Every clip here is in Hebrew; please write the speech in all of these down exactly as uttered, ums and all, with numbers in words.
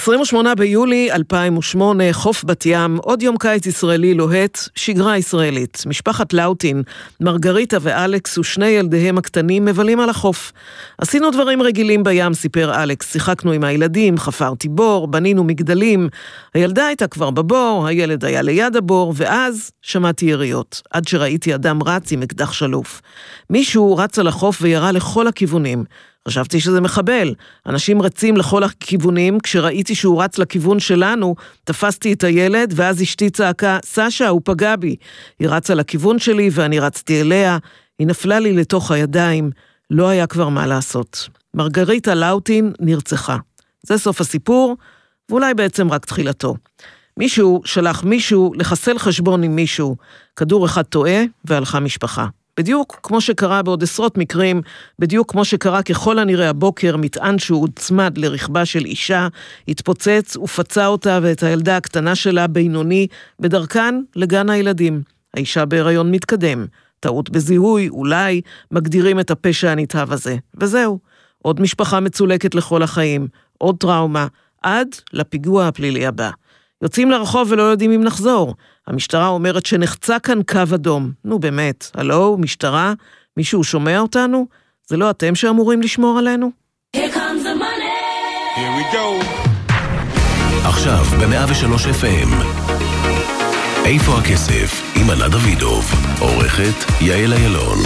עשרים ושמונה ביולי אלפיים ושמונה, חוף בת ים, עוד יום קיץ ישראלי לוהט, שגרה ישראלית. משפחת לאוטין, מרגריטה ואלכס ושני ילדיהם הקטנים מבלים על החוף. עשינו דברים רגילים בים, סיפר אלכס. שיחקנו עם הילדים, חפרתי בור, בנינו מגדלים. הילדה הייתה כבר בבור, הילד היה ליד הבור, ואז שמעתי יריות, עד שראיתי אדם רץ עם אקדח שלוף. מישהו רץ על החוף וירה לכל הכיוונים. חשבתי שזה מחבל. אנשים רצים לכל הכיוונים. כשראיתי שהוא רץ לכיוון שלנו, תפסתי את הילד, ואז אשתי צעקה, סשה, הוא פגע בי. היא רצה לכיוון שלי, ואני רצתי אליה. היא נפלה לי לתוך הידיים. לא היה כבר מה לעשות. מרגריטה לאוטין נרצחה. זה סוף הסיפור, ואולי בעצם רק תחילתו. מישהו שלח מישהו לחסל חשבון עם מישהו. כדור אחד טועה, והלכה משפחה. בדיוק כמו שקרה בעוד עשרות מקרים, בדיוק כמו שקרה ככל הנראה הבוקר, מטען שהוא הוצמד לרכבה של אישה, התפוצץ ופצע אותה ואת הילדה הקטנה שלה בינוני, בדרכן לגן הילדים. האישה בהיריון מתקדם, טעות בזיהוי, אולי מגדירים את הפשע הנתהב הזה. וזהו, עוד משפחה מצולקת לכל החיים, עוד טראומה, עד לפיגוע הפלילי הבא. יוצאים לרחוב ולא יודעים אם נחזור. המשטרה אומרת שנחצה כאן קו אדום. נו באמת, הלו, משטרה, מישהו שומע אותנו? זה לא אתם שאמורים לשמור עלינו? Here comes the money. Here we go. עכשיו ב-מאה ושלוש אף אם. איפה הכסף? עם ענת דוידוב. עורכת יעל איילון.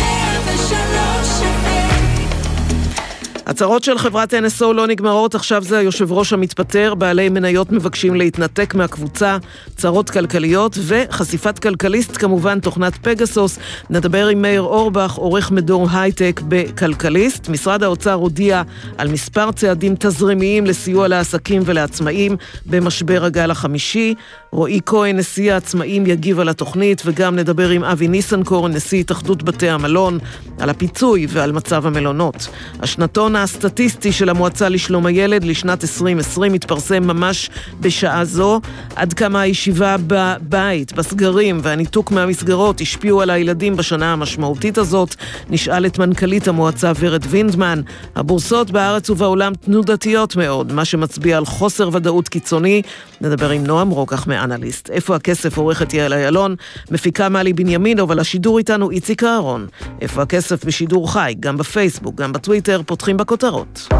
הצהרות של חברת אן אס או לא נגמרות, עכשיו זה היושב ראש המתפטר, בעלי מניות מבקשים להתנתק מהקבוצה, צרות כלכליות וחשיפת כלכליסט, כמובן תוכנת פגסוס. נדבר עם מאיר אורבך, עורך מדור הייטק בכלכליסט. משרד האוצר הודיע על מספר צעדים תזרימיים לסיוע לעסקים ולעצמאים במשבר הגל החמישי. רועי כהן, נשיא העצמאים, יגיב על התוכנית, וגם נדבר עם אבי ניסנקורן, נשיא התאחדות בתי המלון, על הפיצוי ועל מצב המלונות. השנתון הסטטיסטי של המועצה לשלום הילד לשנת עשרים עשרים מתפרסם ממש בשעה זו. עד כמה הישיבה בבית, בסגרים והניתוק מהמסגרות השפיעו על הילדים בשנה המשמעותית הזאת, נשאל את מנכ"לית המועצה ורד וינדמן. הבורסות בארץ ובעולם תנודתיות מאוד, מה שמצביע על חוסר ודאות קיצוני. נדבר עם נועם רוקח מאנליסט. איפה הכסף? עורכת יעל איילון, מפיקה מלי בנימין, אבל השידור איתנו איציק אהרון. איפה הכסף? בשידור חי, גם בפייסבוק, גם בטוויטר, פותחים בכותרות.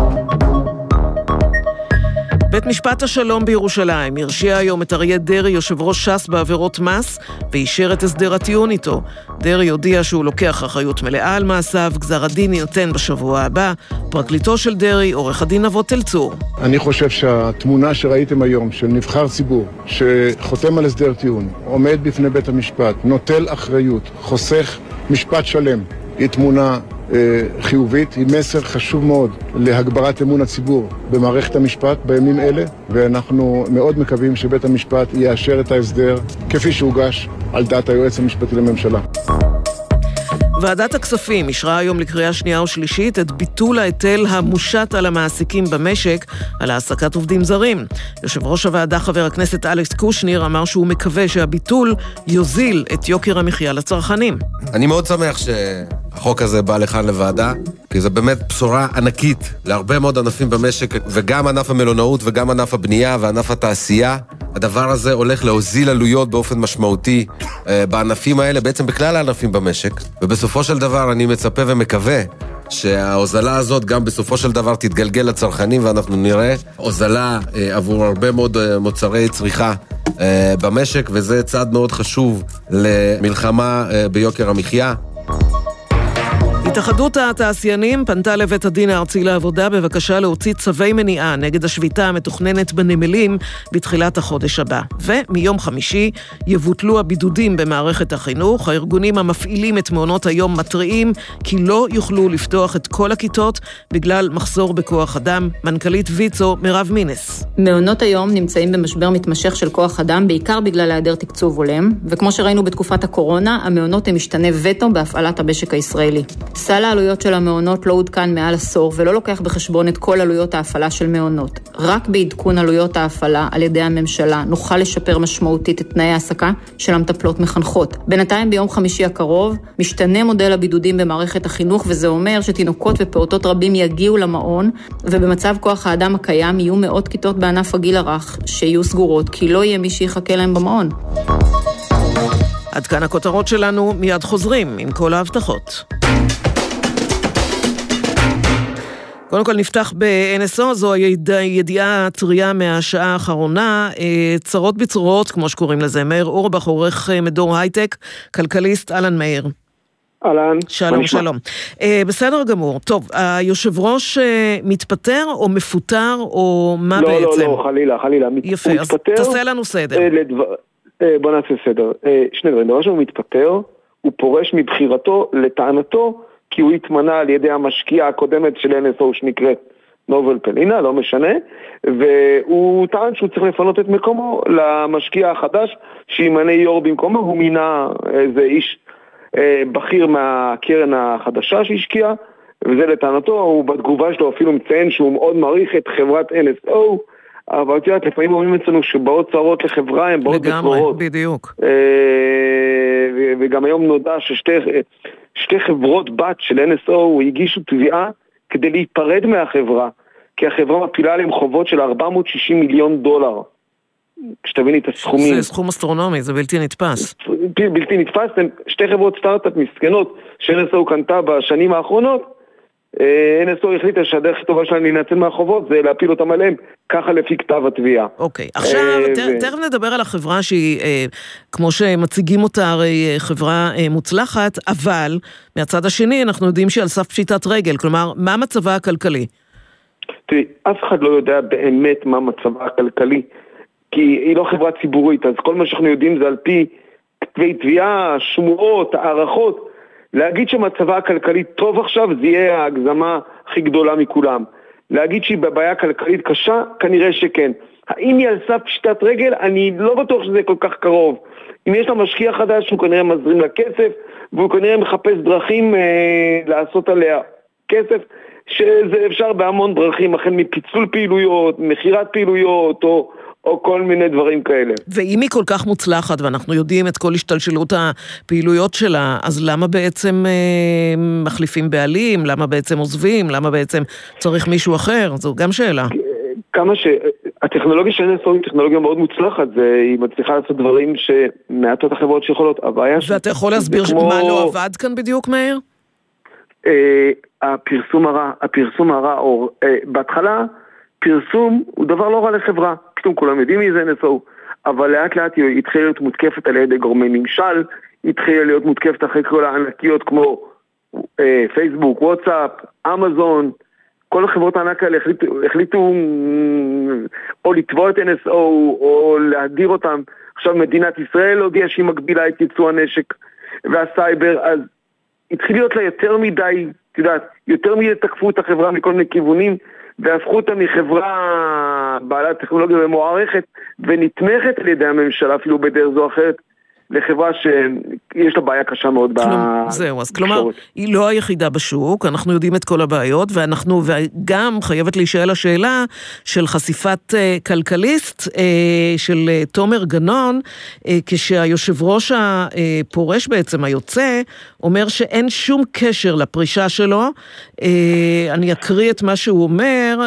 בית משפט השלום בירושלים הרשיע היום את אריה דרעי, יושב ראש ש"ס, בעבירות מס, ואישר את הסדר הטיעון איתו. דרעי הודיע שהוא לוקח אחריות מלאה על מעשיו, גזר הדין יינתן בשבוע הבא. פרקליטו של דרעי, עורך הדין אבות אלצור. אני חושב שהתמונה שראיתם היום של נבחר ציבור שחותם על הסדר טיעון, עומד בפני בית המשפט, נוטל אחריות, חוסך משפט שלם, היא תמונה חיובית, היא מסר חשוב מאוד להגברת אמון הציבור במערכת המשפט בימים אלה, ואנחנו מאוד מקווים שבית המשפט יאשר את ההסדר כפי שהוגש על דעת היועץ המשפטי לממשלה. ועדת הכספים אישרה היום לקריאה שנייה ושלישית את ביטול ההיטל המושת על המעסיקים במשק על העסקת עובדים זרים. יושב ראש הוועדה חבר הכנסת אלכס קושניר אמר שהוא מקווה שהביטול יוזיל את יוקר המחיה לצרכנים. אני מאוד שמח שהחוק הזה בא לכאן לוועדה, כי זה באמת בשורה ענקית להרבה מאוד ענפים במשק, וגם ענף המלונאות וגם ענף הבנייה וענף התעשייה. הדבר הזה הולך להוזיל עלויות באופן משמעותי בענפים האלה, בעצם בכלל הענפים במשק, ובסופו של דבר אני מצפה ומקווה שההוזלה הזאת גם בסופו של דבר תתגלגל לצרכנים, ואנחנו נראה הוזלה עבור הרבה מאוד מוצרי צריכה במשק, וזה צעד מאוד חשוב למלחמה ביוקר המחיה. התאחדות התעשיינים פנתה לבית הדין הארצי לעבודה בבקשה להוציא צווי מניעה נגד השביתה המתוכננת בנמלים בתחילת החודש הבא. ומיום חמישי יבוטלו הבידודים במערכת החינוך. הארגונים המפעילים את מעונות היום מתריעים כי לא יוכלו לפתוח את כל הכיתות בגלל מחסור בכוח אדם. מנכ"לית ויצו מירב מינס. מעונות היום נמצאים במשבר מתמשך של כוח אדם, בעיקר בגלל היעדר תקצוב הולם, וכמו שראינו בתקופת הקורונה, המעונות הם משתנה וטו בהפעלת המשק הישראלי. סל העלויות של המעונות לא עודכן מעל עשור ולא לוקח בחשבון את כל עלויות ההפעלה של מעונות. רק בעדכון עלויות ההפעלה על ידי הממשלה נוכל לשפר משמעותית את תנאי העסקה של המטפלות מחנכות. בינתיים ביום חמישי הקרוב משתנה מודל הבידודים במערכת החינוך, וזה אומר שתינוקות ופעוטות רבים יגיעו למעון, ובמצב כוח האדם הקיים יהיו מאות כיתות בענף הגיל הרך שיהיו סגורות, כי לא יהיה מי שיחכה להם במעון. עד כאן הכותרות שלנו, מיד חוזרים עם כל ההבטחות. קודם כל נפתח ב-אן אס או, זו הידיעה טריה מהשעה האחרונה, צרות בצרורות, כמו שקוראים לזה. מאיר אורבך, עורך מדור הייטק, כלכליסט. אלן מאיר. אלן. שלום, שלום. בסדר גמור. טוב, היושב ראש מתפטר או מפוטר או מה לא, בעצם? לא, לא, חלילה, חלילה. יפה, אז תעשה לנו סדר. בוא נעשה סדר. שני דברים, דבר שהוא מתפטר, הוא פורש מבחירתו לטענתו, כי הוא התמנה על ידי המשקיעה הקודמת של אן אס או שנקראת נובל פלינה, לא משנה, והוא טען שהוא צריך לפנות את מקומו למשקיע החדש, שימנה יור במקומו. הוא מינה איזה איש אה, בכיר מהקרן החדשה שהשקיע, וזה לטענתו. הוא בתגובה שלו אפילו מציין שהוא מאוד מעריך את חברת אן אס או, אבל תראה, לפעמים אומרים אצלנו שבאות צרות לחברה, הן באות בצרורות. לגמרי, בדיוק. אה, וגם היום נודע ששתי... שתי חברות בת של אן אס או הגישו תביעה כדי להיפרד מהחברה, כי החברה מפילה עליהם חובות של ארבע מאות ושישים מיליון דולר. כשתביני את הסכומים. זה סכום אסטרונומי, זה בלתי נתפס. בלתי נתפס, שתי חברות סטארט-אפ מסכנות ש-אן אס או קנתה בשנים האחרונות, אן אס או החליטה שהדרך הכי טובה שלהם להינצל מהחובות זה להפיל אותם עליהם, ככה לפי כתב התביעה. אוקיי, עכשיו תכף נדבר על החברה שהיא, כמו שמציגים אותה, הרי חברה מוצלחת, אבל מהצד השני אנחנו יודעים שהיא על סף פשיטת רגל, כלומר, מה מצבה הכלכלי? תראי, אף אחד לא יודע באמת מה מצבה הכלכלי, כי היא לא חברה ציבורית, אז כל מה שאנחנו יודעים זה על פי כתבי תביעה, שמועות, הערכות. להגיד שמצבה הכלכלית טוב עכשיו, זה יהיה ההגזמה הכי גדולה מכולם. להגיד שהיא בבעיה כלכלית קשה, כנראה שכן. האם היא על סף פשיטת רגל? אני לא בטוח שזה כל כך קרוב. אם יש לה משקיע חדש, הוא כנראה מזרים לה כסף, והוא כנראה מחפש דרכים אה, לעשות עליה כסף, שזה אפשר בהמון דרכים, החל מפיצול פעילויות, מחירת פעילויות, או... או כל מיני דברים כאלה. ואם היא כל כך מוצלחת, ואנחנו יודעים את כל השתלשלות הפעילויות שלה, אז למה בעצם אה, מחליפים בעלים? למה בעצם עוזבים? למה בעצם צריך מישהו אחר? זו גם שאלה. כמה ש... הטכנולוגיה של אן אס או היא טכנולוגיה מאוד מוצלחת, היא מצליחה לעשות דברים שמעטות החברות שיכולות. ואתה יכול להסביר כמו... מה לא עבד כאן בדיוק, מאיר? אה, הפרסום הרע, הפרסום הרע, או אה, בהתחלה, פרסום הוא דבר לא רע לחברה. פתאום כולם יודעים מי זה אן אס או, אבל לאט לאט היא התחילה להיות מותקפת על ידי גורמי ממשל, היא התחילה להיות מותקפת אחרי כל הענקיות כמו אה, פייסבוק, וואטסאפ, אמזון, כל החברות הענק האלה החליטו, החליטו או לתבוע את אן אס או או להדיר אותם. עכשיו מדינת ישראל הודיעה שהיא מגבילה את ייצוא הנשק והסייבר, אז התחיל להיות לה יותר מדי, תדעת, יותר מדי תקפו את החברה מכל מיני כיוונים, והפכו אותה מחברה בעלת טכנולוגיה ומוערכת ונתמכת על ידי הממשלה אפילו בדרך זו אחרת לחברה שיש לה בעיה קשה מאוד בשוק. זהו, אז כלומר, היא לא היחידה בשוק, אנחנו יודעים את כל הבעיות, ואנחנו גם חייבת להישאל השאלה של חשיפת כלכליסט של תומר גנון, כשהיושב ראש הפורש בעצם היוצא, אומר שאין שום קשר לפרישה שלו. אני אקריא את מה שהוא אומר,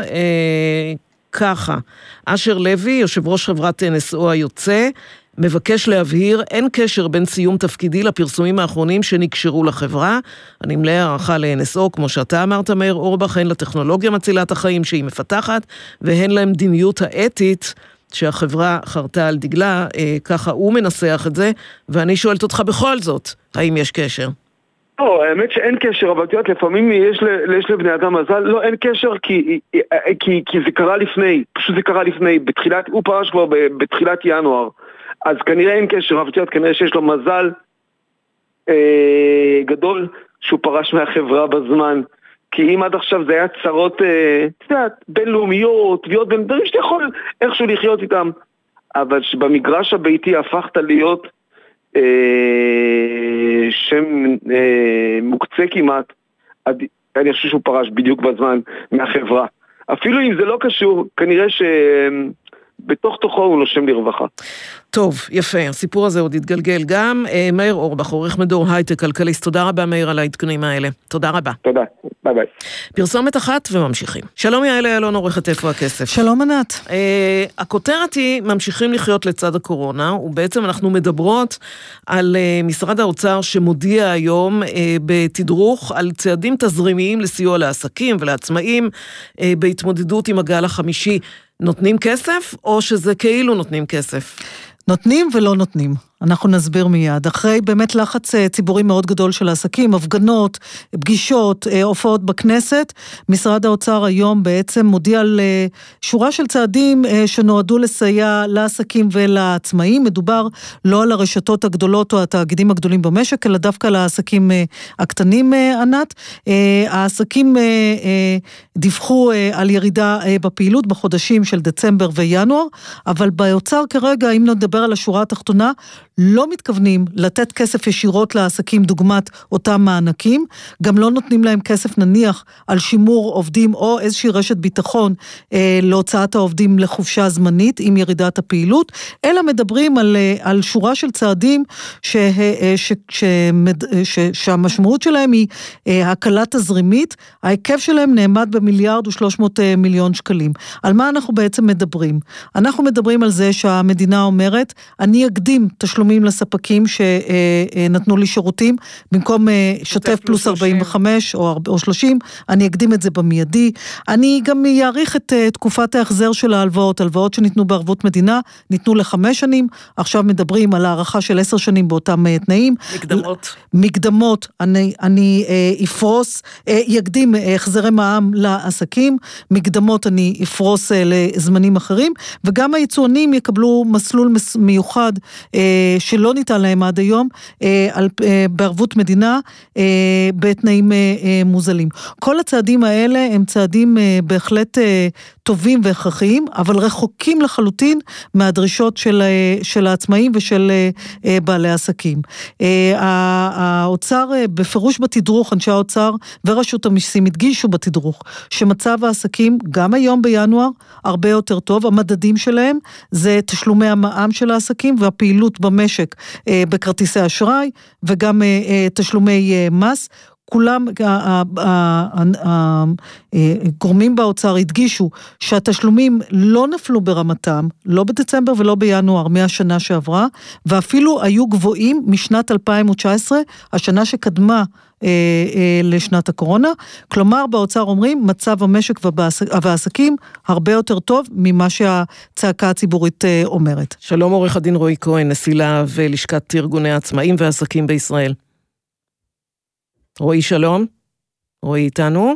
ככה, אשר לוי, יושב ראש חברת אן אס או היוצא, מבקש להבהיר, אין קשר בין סיום תפקידי לפרסומים האחרונים שנקשרו לחברה. אני מלא הערכה ל-אן אס או, כמו שאתה אמרת, מאיר אורבך, הן לטכנולוגיה מצילת החיים שהיא מפתחת, והן למדיניות האתית שהחברה חרתה על דגלה, אה, ככה הוא מנסח את זה, ואני שואלת אותך בכל זאת, האם יש קשר? לא, האמת שאין קשר, אבל תראה, לפעמים יש, יש לבני אדם מזל, לא, אין קשר כי, כי, כי זה קרה לפני, פשוט זה קרה לפני, בתחילת, הוא פרש כבר בתחילת ינואר, אז כנראה אין קשר, אבל תראה, כנראה שיש לו מזל אה, גדול שהוא פרש מהחברה בזמן, כי אם עד עכשיו זה היה צרות, אה, תדעת, בינלאומיות, תביעות בין דברים שאתה יכול איכשהו לחיות איתם, אבל שבמגרש הביתי הפכת להיות אה, שם אה, מוקצה כמעט, אני חושב שהוא פרש בדיוק בזמן מהחברה. אפילו אם זה לא קשור, כנראה שבתוך תוכו הוא נושם לרווחה. טוב, יפה, הסיפור הזה עוד יתגלגל גם. מאיר אורבך, עורך מדור הייטק, כלכליסט, תודה רבה מאיר על העדכונים האלה. תודה רבה. תודה, ביי ביי. פרסומת אחת וממשיכים. שלום יעל אילון, עורכת איפה הכסף. שלום ענת. אה, הכותרת היא, ממשיכים לחיות לצד הקורונה, ובעצם אנחנו מדברות על אה, משרד האוצר שמודיע היום אה, בתדרוך על צעדים תזרימיים לסיוע לעסקים ולעצמאים אה, בהתמודדות עם הגל החמישי. נותנים כסף או שזה כאילו נותנים כסף? נותנים ולא נותנים. אנחנו נסביר מיד. אחרי באמת לחץ ציבורי מאוד גדול של העסקים, הפגנות, פגישות, הופעות בכנסת, משרד האוצר היום בעצם מודיע על שורה של צעדים שנועדו לסייע לעסקים ולעצמאים. מדובר לא על הרשתות הגדולות או התאגידים הגדולים במשק, אלא דווקא לעסקים הקטנים, ענת. העסקים דיווחו על ירידה בפעילות בחודשים של דצמבר וינואר, אבל באוצר כרגע, אם נדבר על השורה התחתונה, לא מתכוונים לתת כסף ישירות לעסקים דוגמת אותם מענקים, גם לא נותנים להם כסף נניח על שימור עובדים או איזושהי רשת ביטחון אה, להוצאת העובדים לחופשה זמנית עם ירידת הפעילות, אלא מדברים על, על שורה של צעדים ש, ש, ש, ש, שהמשמעות שלהם היא אה, הקלה תזרימית, ההיקף שלהם נעמד במיליארד ושלוש מאות מיליון שקלים. על מה אנחנו בעצם מדברים? אנחנו מדברים על זה שהמדינה אומרת, אני אקדים תשלומים לספקים שנתנו לי שירותים, במקום שוטף פלוס ארבעים וחמש או שלושים, אני אקדים את זה במיידי. אני גם יעריך את תקופת ההחזר של ההלוואות, הלוואות שניתנו בערבות מדינה, ניתנו לחמש שנים, עכשיו מדברים על הערכה של עשר שנים באותם תנאים. מקדמות. מקדמות, אני, אני אפרוס, יקדים החזרי מע"מ לעסקים, מקדמות אני אפרוס לזמנים אחרים, וגם היצואנים יקבלו מסלול מיוחד שלא ניתן להם עד היום, בערבות מדינה, בתנאים מוזלים. כל הצעדים האלה הם צעדים בהחלט טובים והכרחיים, אבל רחוקים לחלוטין מהדרישות של, של העצמאים ושל בעלי עסקים. האוצר, בפירוש בתדרוך, אנשי האוצר ורשות המיסים הדגישו בתדרוך, שמצב העסקים גם היום בינואר הרבה יותר טוב, המדדים שלהם זה תשלומי המע"מ של העסקים והפעילות במשק בכרטיסי אשראי וגם תשלומי מס. כולם, הגורמים באוצר הדגישו שהתשלומים לא נפלו ברמתם, לא בדצמבר ולא בינואר מהשנה שעברה, ואפילו היו גבוהים משנת אלפיים תשע עשרה, השנה שקדמה לשנת הקורונה. כלומר, באוצר אומרים, מצב המשק והעסקים הרבה יותר טוב ממה שהצעקה הציבורית אומרת. שלום עורך הדין רועי כהן, נשיא להב ולשכת ארגוני העצמאים והעסקים בישראל. רועי, שלום. רועי איתנו?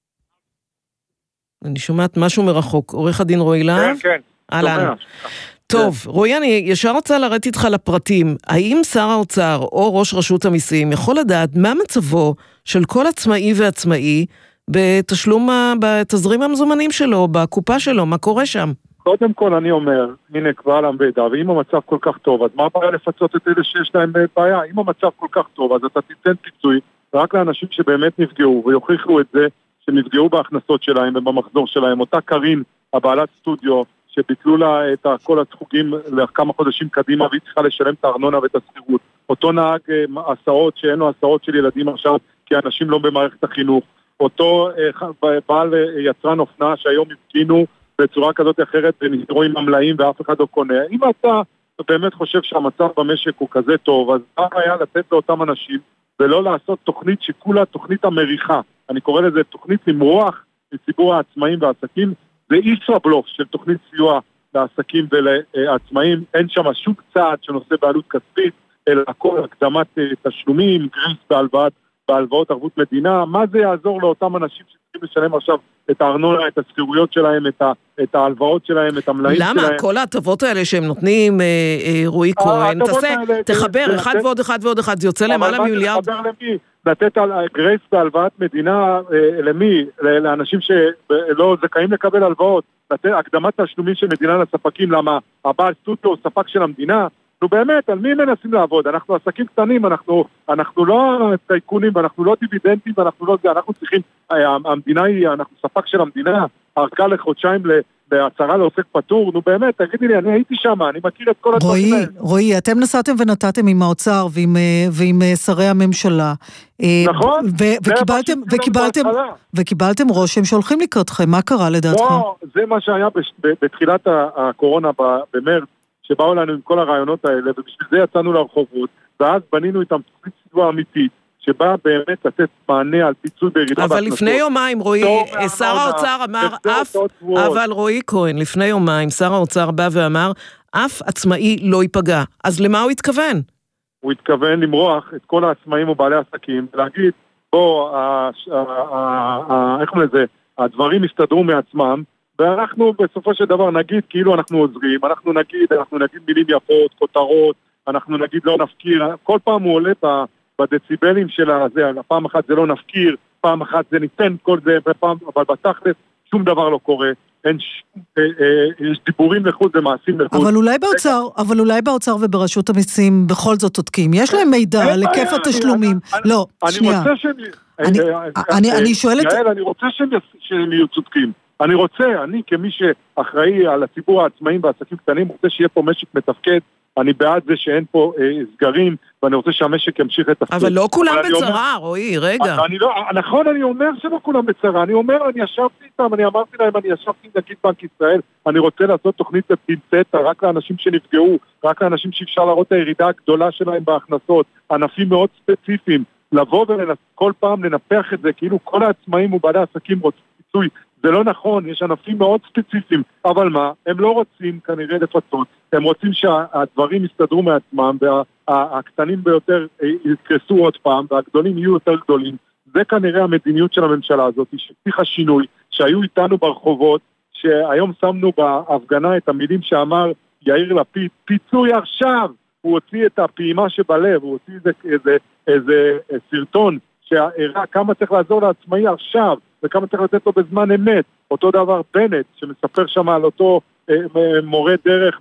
אני שומעת משהו מרחוק. עורך הדין רועי להב? כן, כן. אהלן. טוב, רועי, אני ישר רוצה לרדת איתך לפרטים. האם שר האוצר או ראש רשות המיסים יכול לדעת מה מצבו של כל עצמאי ועצמאי בתשלום, בתזרים המזומנים שלו, בקופה שלו, מה קורה שם? קודם כל אני אומר, הנה כבר למבדה, ואם המצב כל כך טוב, אז מה הבעיה לפצות את אלה שיש להם בעיה? אם המצב כל כך טוב, אז אתה תיתן פיצוי רק לאנשים שבאמת נפגעו, ויוכיחו את זה שנפגעו בהכנסות שלהם ובמחזור שלהם. אותה קרין, הבעלת סטודיו, שביטלו לה את כל החוגים לכמה חודשים קדימה, והיא צריכה לשלם את הארנונה ואת הסחירות. אותו נהג הסעות, שאין לו הסעות של ילדים עכשיו, כי אנשים לא במערכת החינוך. אותו בעל יצרן אופנה שהיום הפגינו בצורה כזאת אחרת, ונסתרו עם המלאים ואף אחד לא קונה. אם אתה באמת חושב שהמצב במשק הוא כזה טוב, אז מה היה לתת לאותם אנשים, ולא לעשות תוכנית שכולה תוכנית המריחה. אני קורא לזה תוכנית למרוח לציבור העצמאים והעסקים. זה ישראבלוף של תוכנית סיוע לעסקים ולעצמאים. אין שם שום צעד שנושא בעלות כספית, אלא הכל הקדמת תשלומים, גריס בהלוואות, בהלוואות ערבות מדינה. מה זה יעזור לאותם אנשים שצריכים לשלם עכשיו את הארנונה, את הסחירויות שלהם, את, ה, את ההלוואות שלהם, את המלאים שלהם? למה? כל ההטבות האלה שהם נותנים, אה, אה, רועי כהן, תעשה, תחבר, זה, אחד זה, ועוד אחד ועוד אחד, זה יוצא למעלה מיליארד. תחבר למי? לתת על גרייס בהלוואת מדינה, אה, למי? לאנשים שלא זכאים לקבל הלוואות, לתת הקדמת תשלומים של מדינה לספקים, למה הבעל סטודיו הוא ספק של המדינה, נו באמת, על מי מנסים לעבוד? אנחנו עסקים קטנים, אנחנו, אנחנו לא טייקונים, ואנחנו לא דיבידנטים, ואנחנו לא זה, אנחנו צריכים, המדינה היא, אנחנו ספק של המדינה, ארכה לחודשיים להצהרה לעוסק פטור, נו באמת, תגידי לי, אני הייתי שם, אני מכיר את כל הדברים האלה. רועי, אתם נסעתם ונתתם עם האוצר ועם, ועם שרי הממשלה. נכון. וקיבלתם, וקיבלתם, וקיבלתם רושם שהולכים לקראתכם, מה קרה לדעתך? לא, זה מה שהיה בתחילת הקורונה במרץ, שבאו לנו עם כל הרעיונות האלה, ובשביל זה יצאנו לרחובות, ואז בנינו איתם תוכנית סיוע אמיתית, שבא באמת לתת מענה על פיצוי בירידה. אבל לפני יומיים, רועי, שר האוצר אמר, אף, אבל רועי כהן, לפני יומיים, שר האוצר בא ואמר, אף עצמאי לא ייפגע. אז למה הוא התכוון? הוא התכוון למרוח את כל העצמאים ובעלי עסקים, ולהגיד, בוא, איך אומרים לזה, הדברים יסתדרו מעצמם, ואנחנו בסופו של דבר נגיד כאילו אנחנו עוזרים, אנחנו נגיד, אנחנו נגיד מילים יפות, כותרות, אנחנו נגיד לא נפקיר, כל פעם הוא עולה בדציבלים של הזה, פעם אחת זה לא נפקיר, פעם אחת זה ניתן כל זה, ופעם, אבל בתכלס שום דבר לא קורה, אין ש... יש דיבורים לחוד ומעשים לחוד. אבל אולי באוצר, אבל אולי באוצר וברשות המיסים בכל זאת צודקים, יש להם מידע על היקף התשלומים. לא, שנייה. אני רוצה שהם... אני שואלת... יעל, אני רוצה שהם יהיו צודקים. אני רוצה, אני כמי שאחראי על הציבור העצמאים והעסקים קטנים, רוצה שיהיה פה משק מתפקד, אני בעד זה שאין פה אה, סגרים, ואני רוצה שהמשק ימשיך לתפקד. אבל לא כולם בצרה, רועי, רגע. אני לא, נכון, אני אומר שלא כולם בצרה, אני אומר, אני ישבתי איתם, אני אמרתי להם, אני ישבתי עם נגיד בנק ישראל, אני רוצה לעשות תוכנית לפינצטה, רק לאנשים שנפגעו, רק לאנשים שאפשר להראות את הירידה הגדולה שלהם בהכנסות, ענפים מאוד ספציפיים, לבוא וכל פעם לנפח את זה, כאילו כל העצמאים ובעלי העסקים רוצים פיצוי, זה לא נכון, יש ענפים מאוד ספציפיים, אבל מה? הם לא רוצים כנראה לפצות, הם רוצים שהדברים יסתדרו מעצמם, והקטנים ביותר יקרסו עוד פעם, והגדולים יהיו יותר גדולים. זה כנראה המדיניות של הממשלה הזאת, שפתיחה שינוי, שהיו איתנו ברחובות, שהיום שמנו בהפגנה את המילים שאמר יאיר לפיד, פיצוי עכשיו, הוא הוציא את הפעימה שבלב, הוא הוציא איזה, איזה, איזה סרטון, שהראה כמה צריך לעזור לעצמאי עכשיו, וכמה צריך לתת לו בזמן אמת. אותו דבר בנט, שמספר שם על אותו אה, מורה דרך,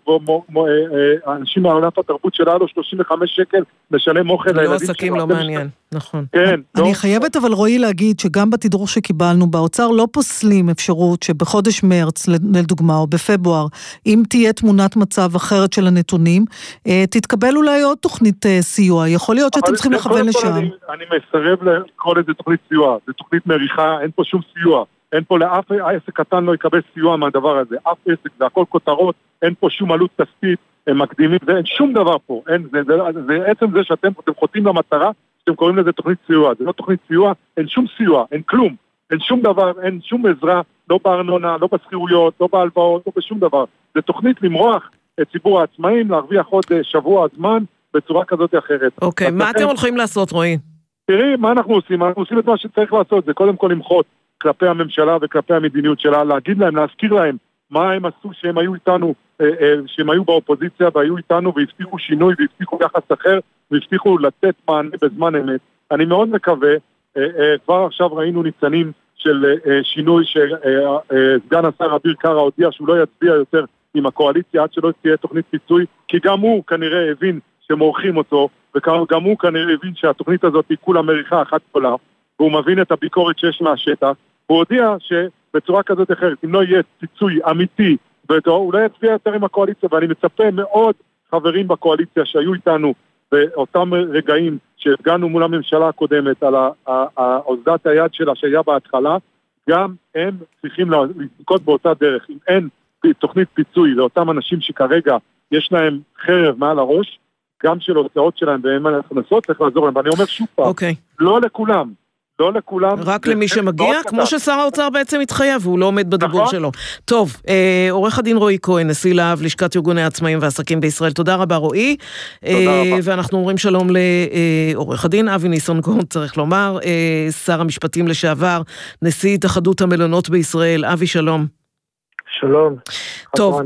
ואנשים מענף התרבות שלה לו שלושים וחמישה שקל, משלם אוכל לילדים. לא עסקים, לא מעניין, נכון. כן. אני חייבת אבל רועי להגיד, שגם בתדרוך שקיבלנו באוצר, לא פוסלים אפשרות שבחודש מרץ, לדוגמה, או בפברואר, אם תהיה תמונת מצב אחרת של הנתונים, תתקבל אולי עוד תוכנית סיוע. יכול להיות שאתם צריכים לכוון לשם. אני מסרב לקרוא לזה תוכנית סיוע. זה תוכנית מריחה, אין פה שום סיוע. אין פה לאף עסק קטן לא יקבל סיוע מהדבר הזה. אף עסק, זה הכל כותרות, אין פה שום עלות כספית, הם מקדימים, זה אין שום דבר פה. אין, זה, זה, זה, זה עצם זה שאתם אתם חותים למטרה, שאתם קוראים לזה תוכנית סיוע. זה לא תוכנית סיוע, אין שום סיוע, אין כלום. אין שום דבר, אין שום עזרה, לא בארנונה, לא בסחירויות, לא בהלוואות, לא בשום דבר. זה תוכנית למרוח את ציבור העצמאים, להרוויח עוד שבוע זמן בצורה כזאת או אחרת. אוקיי, מה אתם הולכים לעשות, רועי? תראי, מה אנחנו עושים? אנחנו עושים את מה שצריך לעשות, זה קודם כל למחות כלפי הממשלה וכלפי המדיניות שלה, להגיד להם, להזכיר להם מה הם עשו שהם היו איתנו, שהם היו באופוזיציה והיו איתנו והבטיחו שינוי והבטיחו יחס אחר והבטיחו לתת מענה בזמן אמת. אני מאוד מקווה, כבר עכשיו ראינו ניצנים של שינוי שסגן השר אביר קארה הודיע שהוא לא יצביע יותר עם הקואליציה עד שלא תהיה תוכנית פיצוי, כי גם הוא כנראה הבין שמורחים אותו, וגם הוא כנראה הבין שהתוכנית הזאת היא כולה מריחה אחת גדולה, והוא מבין את הביקורת שיש מהשטח, הוא הודיע שבצורה כזאת אחרת, אם לא יהיה פיצוי אמיתי, הוא לא יצביע יותר עם הקואליציה, ואני מצפה מאוד חברים בקואליציה שהיו איתנו באותם רגעים שהפגענו מול הממשלה הקודמת על עוזדת היד שלה שהיה בהתחלה, גם הם צריכים לנקוט באותה דרך. אם אין תוכנית פיצוי לאותם אנשים שכרגע יש להם חרב מעל הראש, גם של הוצאות שלהם והם הכנסות, צריך לעזור להם. ואני אומר שוב פעם, okay. לא לכולם. לא לכולם. רק למי שמגיע, כמו ששר האוצר בעצם התחייב, הוא לא עומד בדיבור שלו. טוב, עורך הדין רועי כהן, נשיא להב, לשכת ארגוני העצמאים והעסקים בישראל, תודה רבה רועי. תודה רבה. ואנחנו אומרים שלום לעורך הדין אבי ניסנקורן, צריך לומר, שר המשפטים לשעבר, נשיא התאחדות המלונות בישראל. אבי, שלום. שלום. טוב,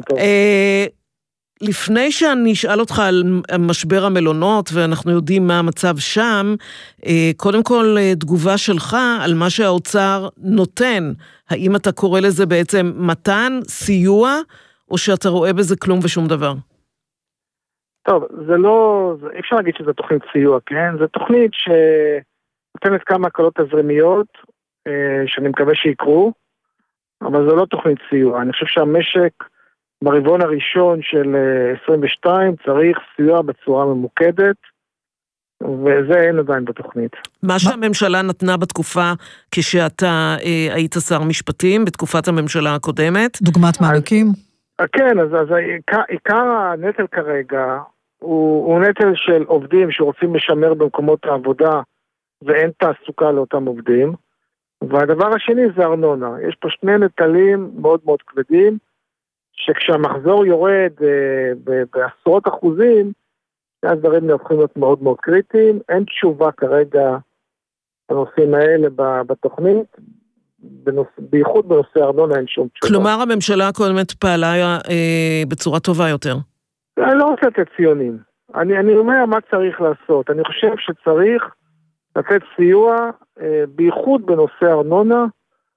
לפני שאני אשאל אותך על משבר המלונות, ואנחנו יודעים מה המצב שם, קודם כל תגובה שלך על מה שהאוצר נותן. האם אתה קורא לזה בעצם מתן, סיוע, או שאתה רואה בזה כלום ושום דבר? טוב, זה לא, זה, אי אפשר להגיד שזה תוכנית סיוע, כן? זה תוכנית שנותנת כמה הקלות תזרימיות, אה, שאני מקווה שיקרו, אבל זה לא תוכנית סיוע. אני חושב שהמשק ברבעון הראשון של עשרים ושתיים צריך סיוע בצורה ממוקדת, וזה אין עדיין בתוכנית. מה שהממשלה נתנה בתקופה כשאתה אה, היית שר משפטים, בתקופת הממשלה הקודמת. דוגמת מענקים? כן, אז, אז עיקר, עיקר הנטל כרגע הוא, הוא נטל של עובדים שרוצים לשמר במקומות העבודה ואין תעסוקה לאותם עובדים. והדבר השני זה ארנונה. יש פה שני נטלים מאוד מאוד כבדים, שכשהמחזור יורד אה, בעשרות אחוזים, אז דברים הופכים להיות מאוד מאוד קריטיים. אין תשובה כרגע בנושאים האלה בתוכנית, בנוס... בייחוד בנושא ארנונה אין שום תשובה. כלומר הממשלה הקודמת פעלה אה, בצורה טובה יותר. אני לא רוצה לתת ציונים. אני, אני אומר מה צריך לעשות. אני חושב שצריך לתת סיוע אה, בייחוד בנושא ארנונה,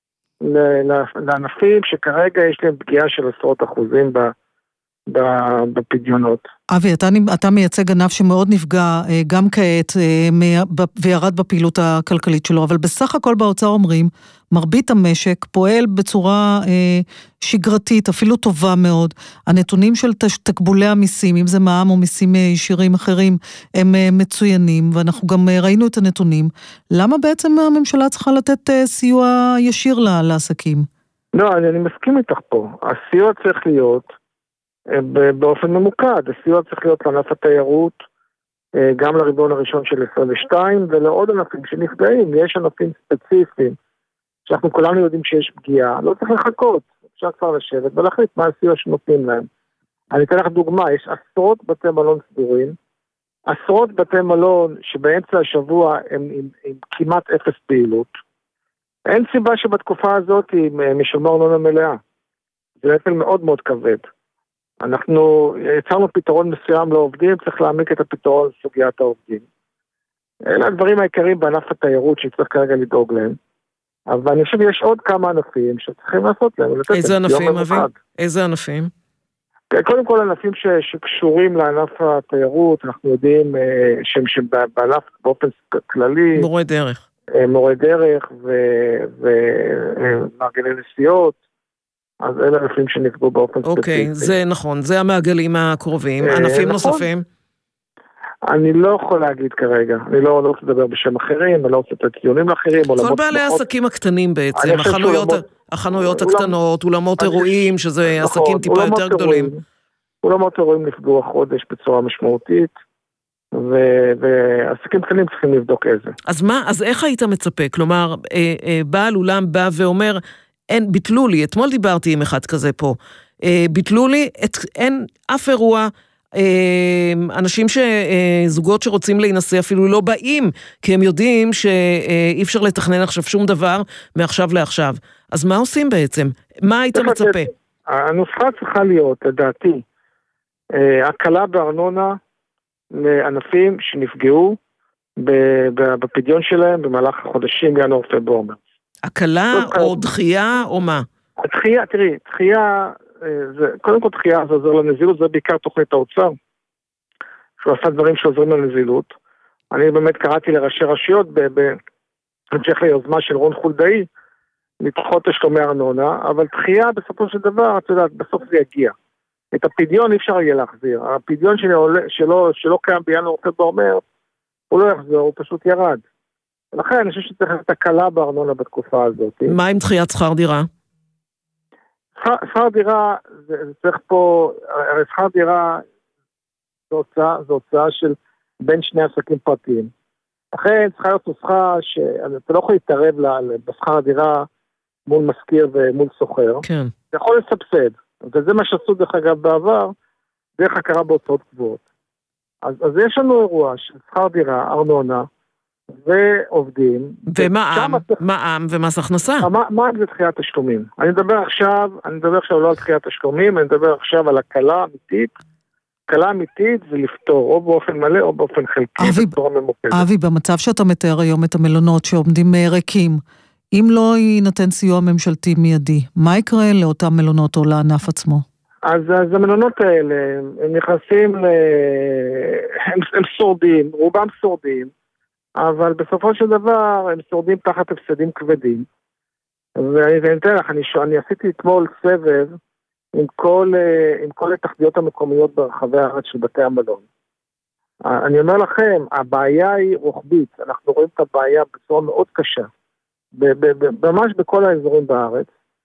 לענפים שכרגע יש להם פגיעה של עשרות אחוזים בפדיונות. אבי, אתה, אתה מייצג ענף שמאוד נפגע גם כעת וירד בפעילות הכלכלית שלו, אבל בסך הכל באוצר אומרים, מרבית המשק פועל בצורה שגרתית, אפילו טובה מאוד. הנתונים של תקבולי המיסים, אם זה מע"מ או מיסים ישירים אחרים, הם מצוינים, ואנחנו גם ראינו את הנתונים. למה בעצם הממשלה צריכה לתת סיוע ישיר לעסקים? לא, אני, אני מסכים איתך פה. הסיוע צריך להיות באופן ממוקד. הסיוע צריך להיות לענף התיירות, גם לרבעון הראשון של עשרים ושתיים, ולעוד ענפים שנפגעים. יש ענפים ספציפיים, שאנחנו כולנו יודעים שיש פגיעה, לא צריך לחכות, אפשר כבר לשבת ולהחליט מה הסיוע שנותנים להם. אני אתן לך דוגמה, יש עשרות בתי מלון סגורים, עשרות בתי מלון שבאמצע השבוע הם עם, עם כמעט אפס פעילות. אין סיבה שבתקופה הזאת הם ישלמו ארנונה מלאה. זה נטל מאוד מאוד כבד. אנחנו יצרנו פתרון מסוים לעובדים, צריך להעמיק את הפתרון לסוגיית העובדים. אלה הדברים העיקריים בענף התיירות שצריך כרגע לדאוג להם. אבל אני חושב שיש עוד כמה ענפים שצריכים לעשות להם. איזה ענפים, אבי? איזה ענפים? קודם כל ענפים שקשורים לענף התיירות, אנחנו יודעים שהם שבענף באופן כללי. מורי דרך. מורי דרך ומארגני נסיעות. אז אלה ענפים שנפגעו באופן ספציפי. אוקיי, זה נכון, זה המעגלים הקרובים. ענפים נוספים? אני לא יכול להגיד כרגע, אני לא רוצה לדבר בשם אחרים, אני לא רוצה לתת ציונים לאחרים. כל בעלי העסקים הקטנים בעצם, החנויות הקטנות, אולמות אירועים, שזה עסקים טיפה יותר גדולים. אולמות אירועים נפגעו החודש בצורה משמעותית, ועסקים קטנים צריכים לבדוק איזה. אז מה, אז איך היית מצפה? כלומר, בעל אולם בא ואומר, אין, ביטלו לי, אתמול דיברתי עם אחד כזה פה, ביטלו לי, אין אף אירוע, אנשים שזוגות שרוצים להינשא אפילו לא באים, כי הם יודעים שאי אפשר לתכנן עכשיו שום דבר מעכשיו לעכשיו. אז מה עושים בעצם? מה היית מצפה? הנוסחה צריכה להיות, לדעתי, הקלה בארנונה לענפים שנפגעו בפדיון שלהם במהלך החודשים ינואר פברואר. הקלה או דחייה או מה? דחייה, תראי, דחייה, זה, קודם כל דחייה זה עוזר לנזילות, זה בעיקר תוכנית האוצר, שהוא עשה דברים שעוזרים לנזילות. אני באמת קראתי לראשי רשויות, בהמשך ליוזמה של רון חולדאי, לדחות תשלומי ארנונה, אבל דחייה בסופו של דבר, את יודעת, בסוף זה יגיע. את הפדיון אי אפשר יהיה להחזיר. הפדיון שלו, שלו, שלו קיים בינואר פברואר מרץ, הוא לא יחזור, הוא פשוט ירד. ולכן אני חושב שצריך את הקלה בארנונה בתקופה הזאת. מה עם דחיית שכר דירה? שכר דירה, זה, זה צריך פה, הרי שכר דירה זו הוצאה, זו הוצאה של בין שני עסקים פרטיים. לכן צריכה להיות נוסחה שאתה לא יכול להתערב בשכר הדירה מול מזכיר ומול סוחר. כן. אתה יכול לסבסד. וזה מה שעשו דרך אגב בעבר, דרך הכרה בהוצאות קבועות. אז, אז יש לנו אירוע של שכר דירה, ארנונה, ועובדים. ומע"מ, מע"מ ומס הכנסה. מע"מ זה דחיית תשלומים. אני מדבר עכשיו, אני מדבר עכשיו לא על דחיית תשלומים, אני מדבר עכשיו על הקלה אמיתית. הקלה אמיתית זה לפתור, או באופן מלא או באופן חלקי, בצורה ממוקדת. אבי, במצב שאתה מתאר היום את המלונות שעומדים ריקים, אם לא יינתן סיוע ממשלתי מיידי, מה יקרה לאותם מלונות או לענף עצמו? אז, אז המלונות האלה, הם נכנסים, ל... הם, הם שורדים, רובם שורדים, אבל בסופו של דבר הם שורדים תחת הפסדים כבדים. ואני אתן לך, אני, אני עשיתי אתמול סבב עם כל, עם כל התחדיות המקומיות ברחבי הארץ של בתי המלון. אני אומר לכם, הבעיה היא רוחבית, אנחנו רואים את הבעיה בצורה מאוד קשה, ממש בכל האזורים בארץ,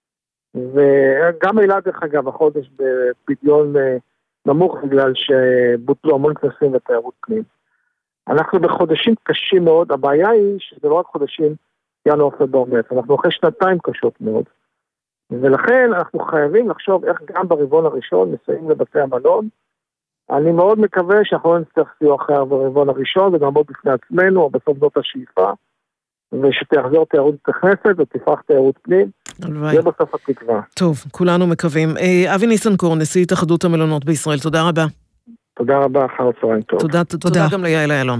וגם אילת דרך אגב, החודש בפדיון נמוך בגלל שבוטלו המון כנסים ותיירות פנים. אנחנו בחודשים קשים מאוד, הבעיה היא שזה לא רק חודשים ינואר פברואר מרץ, אנחנו אחרי שנתיים קשות מאוד, ולכן אנחנו חייבים לחשוב איך גם ברבעון הראשון מסייעים לבתי המלון. אני מאוד מקווה שאנחנו לא נצטרך סיוע אחר ברבעון הראשון, ונעמוד בפני עצמנו, או בסוף זאת השאיפה, ושתחזור תיירות נכנסת ותפרח תיירות פנים. זה בסוף התקווה. טוב, כולנו מקווים. אבי ניסנקורן, נשיא התאחדות המלונות בישראל, תודה רבה. תודה רבה, אחר צהריים טוב. תודה, תודה, תודה גם ליעל איילון.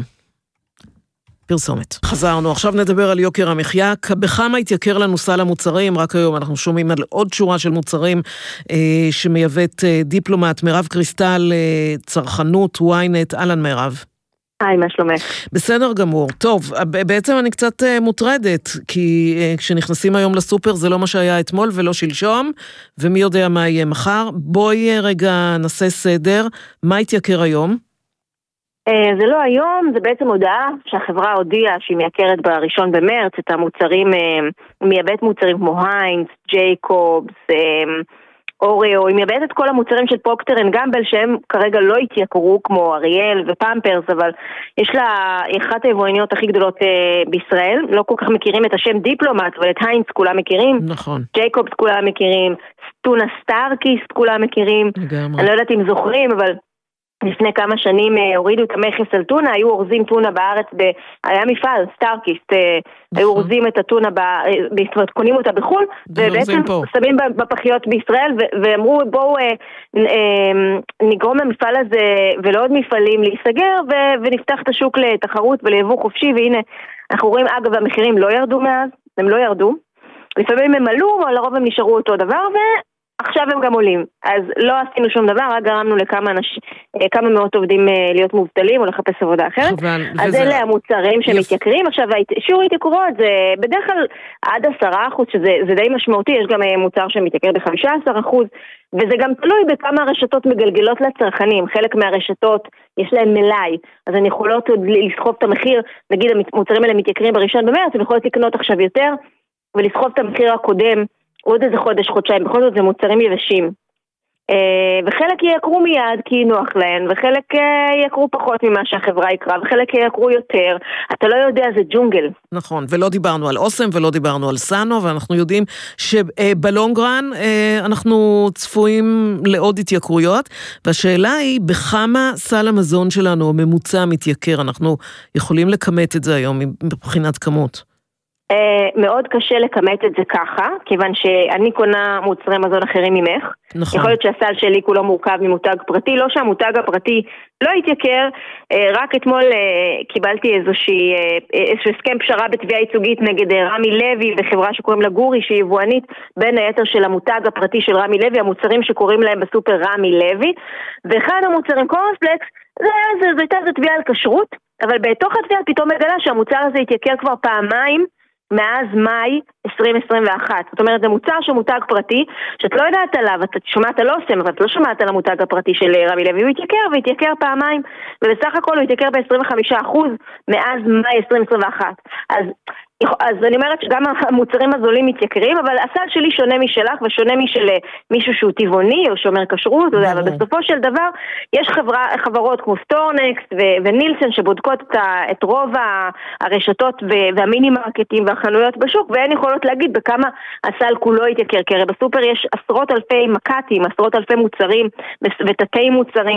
פרסומת. חזרנו, עכשיו נדבר על יוקר המחיה. בכמה התייקר לנו סל המוצרים? רק היום אנחנו שומעים על עוד שורה של מוצרים אה, שמייבאת אה, דיפלומט, מירב קריסטל, אה, צרכנות, וויינט, אלן מירב. היי, מה שלומך? בסדר גמור. טוב, בעצם אני קצת uh, מוטרדת, כי uh, כשנכנסים היום לסופר זה לא מה שהיה אתמול ולא שלשום, ומי יודע מה יהיה מחר. בואי רגע נעשה סדר. מה התייקר היום? Uh, זה לא היום, זה בעצם הודעה שהחברה הודיעה שהיא מייקרת בראשון במרץ את המוצרים, uh, מייבאת מוצרים כמו היינס, ג'ייקובס, uh, אוריו, היא מייבאת את כל המוצרים של פרוקטר אנד גמבל שהם כרגע לא התייקרו כמו אריאל ופמפרס, אבל יש לה אחת היבואניות הכי גדולות אה, בישראל, לא כל כך מכירים את השם דיפלומט, אבל את היינס כולם מכירים, נכון. ג'ייקובס כולם מכירים, טונה סטארקיסט כולם מכירים, לגמרי. אני לא יודעת אם זוכרים, אבל לפני כמה שנים הורידו את המכס על טונה, היו אורזים טונה בארץ, ב... היה מפעל, סטארקיסט, היו אורזים את הטונה, ב... קונים אותה בחול, ובעצם שמים בפחיות בישראל, ו... ואמרו בואו אה, אה, נגרום למפעל הזה ולעוד מפעלים להיסגר, ו... ונפתח את השוק לתחרות וליבוא חופשי, והנה אנחנו רואים אגב המחירים לא ירדו מאז, הם לא ירדו, לפעמים הם עלו, אבל לרוב הם נשארו אותו דבר, ו... עכשיו הם גם עולים, אז לא עשינו שום דבר, רק גרמנו לכמה אנשים, כמה מאות עובדים להיות מובטלים או לחפש עבודה אחרת. אז וזה... אלה המוצרים שמתייקרים. עכשיו, שיעור התייקרות זה בדרך כלל עד עשרה אחוז, שזה די משמעותי, יש גם מוצר שמתייקר ב-חמישה עשר אחוז, וזה גם תלוי בכמה הרשתות מגלגלות לצרכנים. חלק מהרשתות יש להם מלאי, אז הן יכולות לסחוב את המחיר, נגיד המוצרים האלה מתייקרים בראשון במרץ, הן יכולות לקנות עכשיו יותר, ולסחוב את המחיר הקודם, עוד איזה חודש, חודשיים, בכל זאת זה מוצרים יבשים. וחלק יקרו מיד כי נוח להן, וחלק יקרו פחות ממה שהחברה יקרה, וחלק יקרו יותר. אתה לא יודע, זה ג'ונגל. נכון, ולא דיברנו על אוסם, ולא דיברנו על סאנו, ואנחנו יודעים שבלונגרן אנחנו צפויים לעוד התייקרויות, והשאלה היא, בכמה סל המזון שלנו הממוצע מתייקר? אנחנו יכולים לכמת את זה היום מבחינת כמות. Uh, מאוד קשה לכמת את זה ככה, כיוון שאני קונה מוצרי מזון אחרים ממך. נכון. יכול להיות שהסל שלי כולו מורכב ממותג פרטי, לא שהמותג הפרטי לא יתייקר, uh, רק אתמול uh, קיבלתי איזושהי, uh, איזשהו הסכם פשרה בתביעה ייצוגית נגד uh, רמי לוי וחברה שקוראים לה גורי, שהיא יבואנית בין היתר של המותג הפרטי של רמי לוי, המוצרים שקוראים להם בסופר רמי לוי, ואחד המוצרים קורנפלקס, זה, זה, זה, זה, זה תביעה על כשרות, אבל בתוך התביעה פתאום מגלה שהמוצר הזה יתייקר כבר פעמיים, מאז מאי עשרים עשרים ואחת. זאת אומרת, זה מוצר שהוא מותג פרטי, שאת לא יודעת עליו, את שומעת על אוסם, אבל את לא שומעת על המותג הפרטי של רמי לוי, הוא יתייקר והתייקר פעמיים, ובסך הכל הוא יתייקר ב-עשרים וחמישה אחוז מאז מאי עשרים עשרים ואחת. אז אז אני אומרת שגם המוצרים הזולים מתייקרים, אבל הסל שלי שונה משלך ושונה משל מישהו שהוא טבעוני או שומר כשרות, אבל בסופו של דבר יש חברה, חברות כמו סטורנקס ו- ונילסן שבודקות את, את רוב הרשתות והמיני מרקטים והחנויות בשוק, והן יכולות להגיד בכמה הסל כולו יתייקר, כי הרי בסופר יש עשרות אלפי מקטים, עשרות אלפי מוצרים ותתי מוצרים,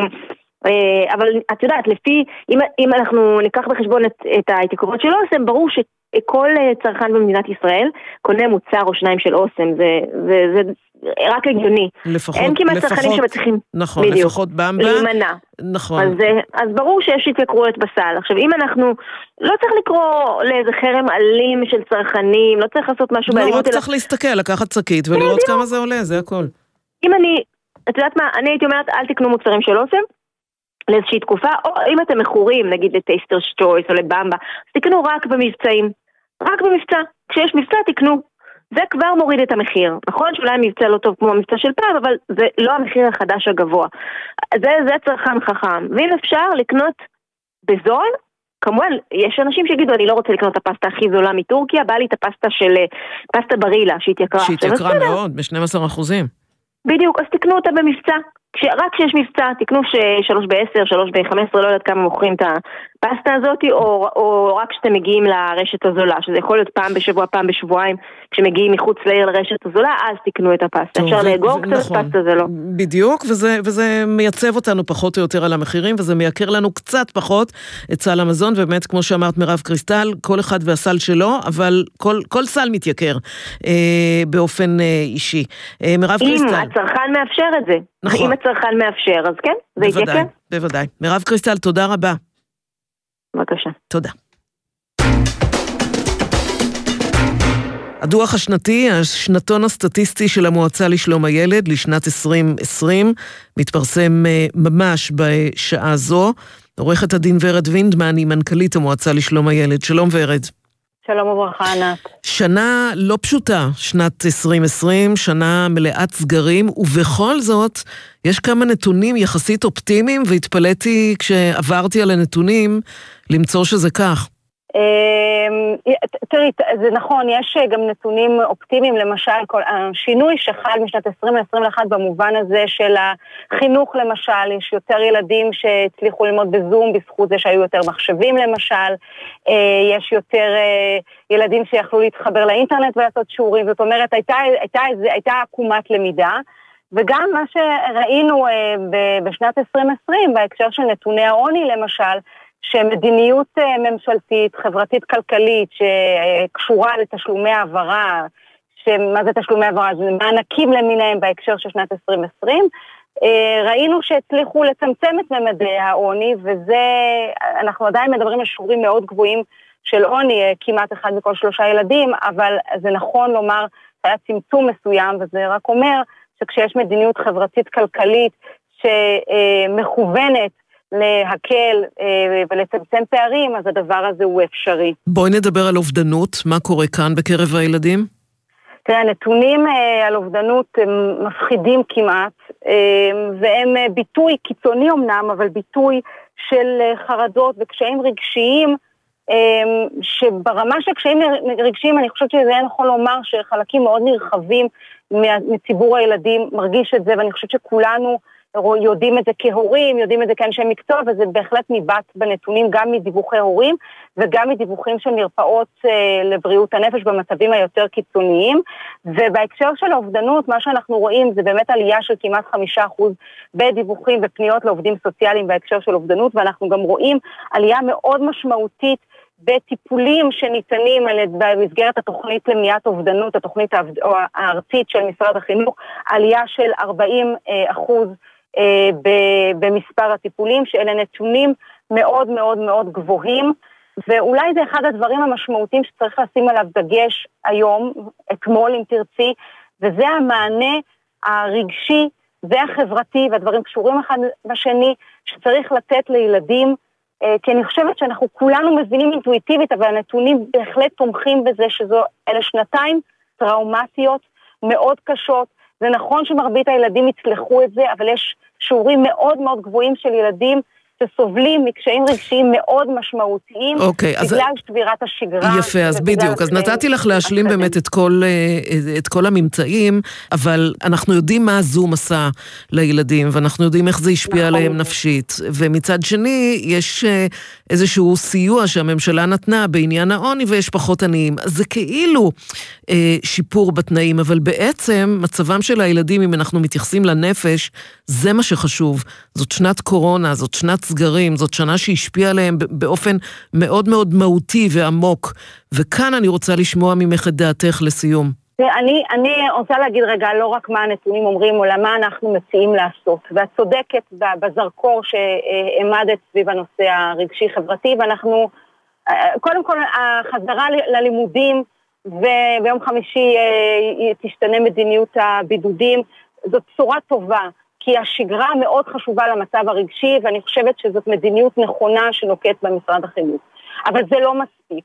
אבל את יודעת, לפי, אם, אם אנחנו ניקח בחשבון את, את ההתייקרות של אוסם, ברור שכל צרכן במדינת ישראל קונה מוצר או שניים של אוסם, זה, זה, זה רק הגיוני. לפחות, אין כמעט לפחות, צרכנים שמצליחים, נכון, בדיוק, לפחות במבה, להימנע. נכון. אז, אז ברור שיש התייקרויות בסל. עכשיו, אם אנחנו, לא צריך לקרוא לאיזה חרם אלים של צרכנים, לא צריך לעשות משהו לא, באלימות. רק אלא... צריך להסתכל, לקחת שקית ולראות כמה זה עולה, זה הכל. אם אני את יודעת מה, אני הייתי אומרת, אל תקנו מוצרים של אוסם, לאיזושהי תקופה, או אם אתם מכורים, נגיד לטייסטרס צ'ויס או לבמבה, אז תקנו רק במבצעים, רק במבצע. כשיש מבצע, תקנו. זה כבר מוריד את המחיר. נכון שאולי מבצע לא טוב כמו המבצע של פעם, אבל זה לא המחיר החדש הגבוה. זה, זה צרכן חכם. ואם אפשר לקנות בזול, כמובן, יש אנשים שיגידו, אני לא רוצה לקנות את הפסטה הכי זולה מטורקיה, בא לי את הפסטה של פסטה ברילה, שהתייקרה. שהתייקרה מאוד, ב-שנים עשר אחוזים. בדיוק, אז תקנו אותה במבצע. רק כשיש מבצע, תקנו שלוש בעשר, שלוש בחמש עשרה, לא יודעת כמה מוכרים את הפסטה הזאת, או, או רק כשאתם מגיעים לרשת הזולה, שזה יכול להיות פעם בשבוע, פעם בשבועיים, כשמגיעים מחוץ לעיר לרשת הזולה, אז תקנו את הפסטה. אפשר לאגור קצת, נכון. פסטה זה לא. בדיוק, וזה, וזה מייצב אותנו פחות או יותר על המחירים, וזה מייקר לנו קצת פחות את סל המזון, ובאמת, כמו שאמרת מירב קריסטל, כל אחד והסל שלו, אבל כל, כל סל מתייקר אה, באופן אה, אישי. אה, מירב אם קריסטל. אם הצרכן מאפשר את זה. נכון. אם הצרכן מאפשר, אז כן, זה בוודאי, יתייקר. בוודאי. מירב קריסטל, תודה רבה. בבקשה. תודה. הדוח השנתי, השנתון הסטטיסטי של המועצה לשלום הילד לשנת עשרים עשרים, מתפרסם ממש בשעה זו. עורכת הדין ורד וינדמן היא מנכ"לית המועצה לשלום הילד. שלום ורד. שלום וברכה ענת. שנה לא פשוטה, שנת עשרים עשרים, שנה מלאת סגרים, ובכל זאת יש כמה נתונים יחסית אופטימיים, והתפלאתי כשעברתי על הנתונים למצוא שזה כך. תראי, זה נכון, יש גם נתונים אופטימיים, למשל, השינוי שחל משנת עשרים עשרים ואחת במובן הזה של החינוך למשל, יש יותר ילדים שהצליחו ללמוד בזום בזכות זה שהיו יותר מחשבים למשל, יש יותר ילדים שיכלו להתחבר לאינטרנט ולעשות שיעורים, זאת אומרת, הייתה, הייתה, הייתה עקומת למידה, וגם מה שראינו בשנת עשרים עשרים, בהקשר של נתוני העוני למשל, שמדיניות ממשלתית, חברתית, כלכלית, שקשורה לתשלומי העברה, שמה זה תשלומי העברה? זה מענקים למיניהם בהקשר של שנת עשרים עשרים, ראינו שהצליחו לצמצם את ממדי העוני, וזה, אנחנו עדיין מדברים על שיעורים מאוד גבוהים של עוני, כמעט אחד מכל שלושה ילדים, אבל זה נכון לומר, היה צמצום מסוים, וזה רק אומר שכשיש מדיניות חברתית כלכלית שמכוונת להקל ולצמצם פערים, אז הדבר הזה הוא אפשרי. בואי נדבר על אובדנות, מה קורה כאן בקרב הילדים? תראה, הנתונים על אובדנות הם מפחידים כמעט, והם ביטוי קיצוני אמנם, אבל ביטוי של חרדות וקשיים רגשיים, שברמה של קשיים רגשיים אני חושבת שזה נכון לומר שחלקים מאוד נרחבים מציבור הילדים מרגיש את זה, ואני חושבת שכולנו יודעים את זה כהורים, יודעים את זה כאנשי מקצוע, וזה בהחלט ניבט בנתונים גם מדיווחי הורים, וגם מדיווחים של מרפאות אה, לבריאות הנפש במצבים היותר קיצוניים, ובהקשר של האובדנות, מה שאנחנו רואים זה באמת עלייה של כמעט חמישה אחוז בדיווחים ופניות לעובדים סוציאליים בהקשר של אובדנות, ואנחנו גם רואים עלייה מאוד משמעותית בטיפולים שניתנים במסגרת התוכנית למניעת אובדנות, התוכנית הארצית של משרד החינוך, עלייה של ארבעים אחוז במספר הטיפולים, שאלה נתונים מאוד מאוד מאוד גבוהים, ואולי זה אחד הדברים המשמעותיים שצריך לשים עליו דגש היום, אתמול אם תרצי, וזה המענה הרגשי והחברתי, והדברים קשורים אחד בשני, שצריך לתת לילדים, כי אני חושבת שאנחנו כולנו מבינים אינטואיטיבית, אבל הנתונים בהחלט תומכים בזה שזו אלה שנתיים טראומטיות מאוד קשות. זה נכון שמרבית הילדים יצלחו את זה, אבל יש שיעורים מאוד מאוד גבוהים של ילדים שסובלים מקשיים רגשיים מאוד משמעותיים, okay, בגלל אז... שבירת השגרה. יפה, אז בדיוק. אז נתתי לך להשלים אחרים. באמת את כל, את כל הממצאים, אבל אנחנו יודעים מה הזום עשה לילדים, ואנחנו יודעים איך זה השפיע נכון. עליהם נפשית. ומצד שני, יש איזשהו סיוע שהממשלה נתנה בעניין העוני, ויש פחות עניים. אז זה כאילו אה, שיפור בתנאים, אבל בעצם מצבם של הילדים, אם אנחנו מתייחסים לנפש, זה מה שחשוב. זאת שנת קורונה, זאת שנת סגרים, זאת שנה שהשפיעה עליהם באופן מאוד מאוד מהותי ועמוק, וכאן אני רוצה לשמוע ממך את דעתך לסיום. אני, אני רוצה להגיד רגע לא רק מה הנתונים אומרים, או מה אנחנו מציעים לעשות, ואת צודקת בזרקור שעמדת סביב הנושא הרגשי-חברתי, ואנחנו, קודם כל, החזרה ללימודים, וביום חמישי תשתנה מדיניות הבידודים, זאת בשורה טובה, כי השגרה מאוד חשובה למצב הרגשי, ואני חושבת שזאת מדיניות נכונה שנוקט במשרד החינוך. אבל זה לא מספיק.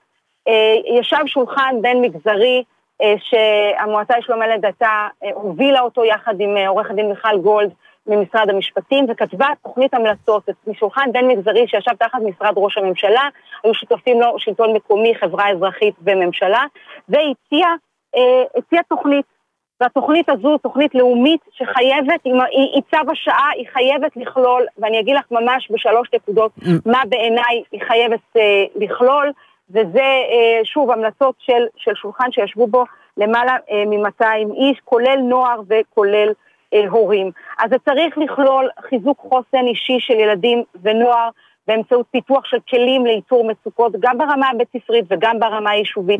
ישב שולחן בין מגזרי, שהמועצה לשלום הילד הייתה, הובילה אותו יחד עם עורך הדין מיכל גולד ממשרד המשפטים, וכתבה תוכנית המלצות, משולחן בין מגזרי שישב תחת משרד ראש הממשלה, היו שותפים לו שלטון מקומי, חברה אזרחית וממשלה, והציעה הציעה תוכנית, והתוכנית הזו, תוכנית לאומית שחייבת, היא, היא צו השעה, היא חייבת לכלול, ואני אגיד לך ממש בשלוש נקודות, מה בעיניי היא חייבת אה, לכלול, וזה אה, שוב המלצות של, של שולחן שישבו בו למעלה אה, מ-מאתיים איש, כולל נוער וכולל אה, הורים. אז זה צריך לכלול חיזוק חוסן אישי של ילדים ונוער, באמצעות פיתוח של כלים לאיתור מצוקות, גם ברמה הבית ספרית וגם ברמה היישובית.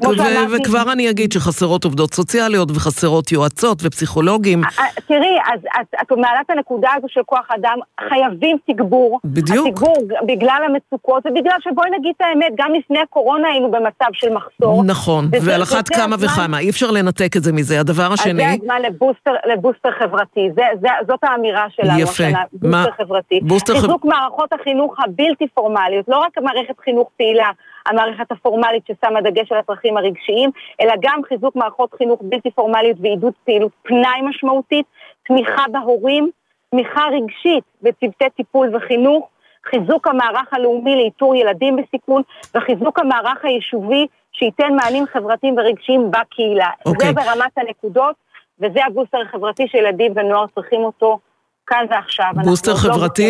וכבר אני אגיד שחסרות עובדות סוציאליות וחסרות יועצות ופסיכולוגים. תראי, אז את מעלת הנקודה הזו של כוח אדם, חייבים תגבור. בדיוק. התגבור בגלל המצוקות, ובגלל שבואי נגיד את האמת, גם לפני הקורונה היינו במצב של מחסור. נכון, ועל אחת כמה וכמה, אי אפשר לנתק את זה מזה. הדבר השני... אז זה הזמן לבוסטר חברתי, זאת האמירה שלנו. יפה. בוסטר חברתי. חיזוק מערכות החינוך הבלתי פורמליות, לא רק המערכת חינוך פעילה, המערכת הפורמלית ששמה דגש על הצרכים הרגשיים, אלא גם חיזוק מערכות חינוך בלתי פורמליות ועידוד פעילות פנאי משמעותית, תמיכה בהורים, תמיכה רגשית בצוותי טיפול וחינוך, חיזוק המערך הלאומי לאיתור ילדים בסיכון, וחיזוק המערך היישובי שייתן מענים חברתיים ורגשיים בקהילה. Okay. זה ברמת הנקודות, וזה הבוסטר החברתי שילדים ונוער צריכים אותו כאן ועכשיו. בוסטר חברתי,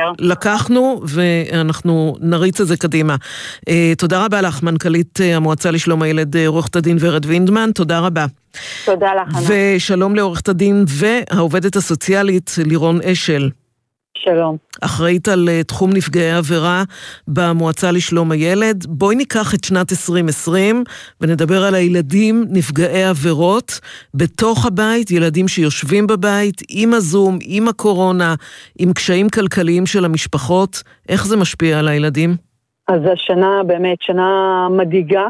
לקחנו ואנחנו נריץ את זה קדימה. תודה רבה לך, מנכ"לית המועצה לשלום הילד, עורכת הדין ורד וינדמן, תודה רבה. תודה לך. ושלום לעורכת הדין והעובדת הסוציאלית לירון אשל. שלום. אחראית על תחום נפגעי עבירה במועצה לשלום הילד. בואי ניקח את שנת עשרים עשרים ונדבר על הילדים נפגעי עבירות בתוך הבית, ילדים שיושבים בבית, עם הזום, עם הקורונה, עם קשיים כלכליים של המשפחות. איך זה משפיע על הילדים? אז השנה באמת שנה מדאיגה.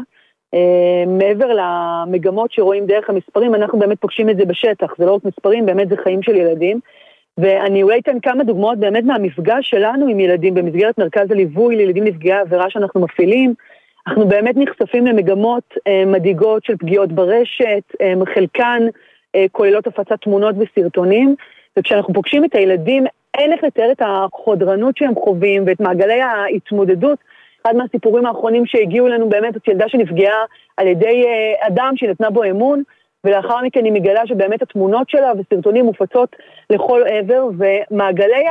מעבר למגמות שרואים דרך המספרים, אנחנו באמת פוגשים את זה בשטח. זה לא רק מספרים, באמת זה חיים של ילדים. ואני אולי אתן כמה דוגמאות באמת מהמפגש שלנו עם ילדים במסגרת מרכז הליווי לילדים נפגעי עבירה שאנחנו מפעילים. אנחנו באמת נחשפים למגמות אה, מדאיגות של פגיעות ברשת, אה, חלקן אה, כוללות הפצת תמונות וסרטונים, וכשאנחנו פוגשים את הילדים אין איך לתאר את החודרנות שהם חווים ואת מעגלי ההתמודדות. אחד מהסיפורים האחרונים שהגיעו לנו באמת את ילדה שנפגעה על ידי אה, אדם שנתנה בו אמון, ולאחר מכן היא מגלה שבאמת התמונות שלה וסרטונים מופצות לכל עבר, ומעגלי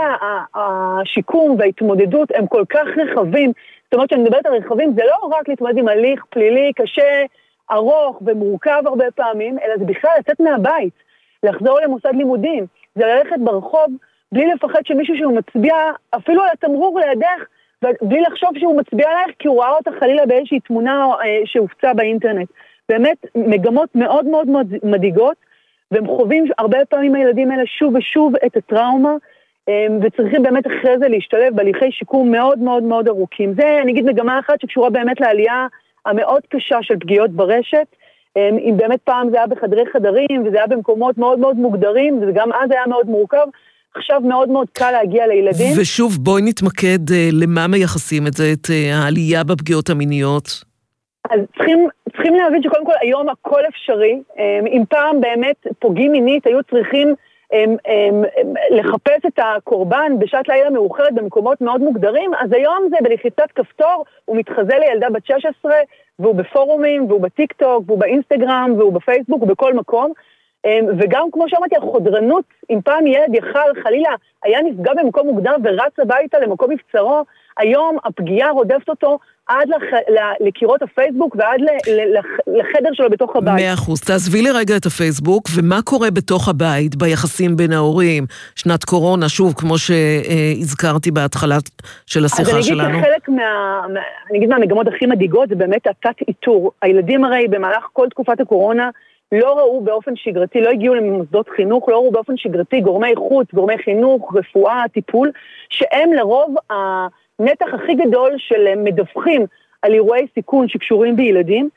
השיקום וההתמודדות הם כל כך רחבים. זאת אומרת שאני מדברת על רחבים, זה לא רק להתמודד עם הליך פלילי קשה, ארוך ומורכב הרבה פעמים, אלא זה בכלל לצאת מהבית, לחזור למוסד לימודים, זה ללכת ברחוב בלי לפחד שמישהו שהוא מצביע אפילו על התמרור לידך, בלי לחשוב שהוא מצביע עליך כי הוא ראה אותה חלילה באיזושהי תמונה שהופצה באינטרנט. באמת מגמות מאוד מאוד מדאיגות, והם חווים הרבה פעמים הילדים האלה שוב ושוב את הטראומה, וצריכים באמת אחרי זה להשתלב בהליכי שיקום מאוד מאוד מאוד ארוכים. זה, אני אגיד, מגמה אחת שקשורה באמת לעלייה המאוד קשה של פגיעות ברשת, אם באמת פעם זה היה בחדרי חדרים, וזה היה במקומות מאוד מאוד מוגדרים, וגם אז היה מאוד מורכב, עכשיו מאוד מאוד קל להגיע לילדים. ושוב, בואי נתמקד למה מייחסים את זה, את העלייה בפגיעות המיניות. אז צריכים, צריכים להבין שקודם כל היום הכל אפשרי, אם פעם באמת פוגעים מינית היו צריכים הם, הם, הם, לחפש את הקורבן בשעת לילה מאוחרת במקומות מאוד מוגדרים, אז היום זה בלחיצת כפתור, הוא מתחזה לילדה בת שש עשרה, והוא בפורומים, והוא בטיק טוק, והוא באינסטגרם, והוא בפייסבוק, ובכל מקום, וגם כמו שאמרתי, החודרנות, אם פעם ילד יחל חלילה, היה נפגע במקום מוגדר ורץ הביתה למקום מבצרו, היום הפגיעה רודפת אותו עד לח... לקירות הפייסבוק ועד ל... לחדר שלו בתוך הבית. מאה אחוז. תעזבי לי רגע את הפייסבוק, ומה קורה בתוך הבית ביחסים בין ההורים, שנת קורונה, שוב, כמו שהזכרתי בהתחלה של השיחה שלנו. אז אני אגיד שחלק מה... אני אגיד מהמגמות הכי מדאיגות, זה באמת התת איתור. הילדים הרי במהלך כל תקופת הקורונה, לא ראו באופן שגרתי, לא הגיעו למוסדות חינוך, לא ראו באופן שגרתי גורמי חוץ, גורמי חינוך, רפואה, טיפול, שהם לרוב הנתח הכי גדול של מדווחים על אירועי סיכון שקשורים בילדים,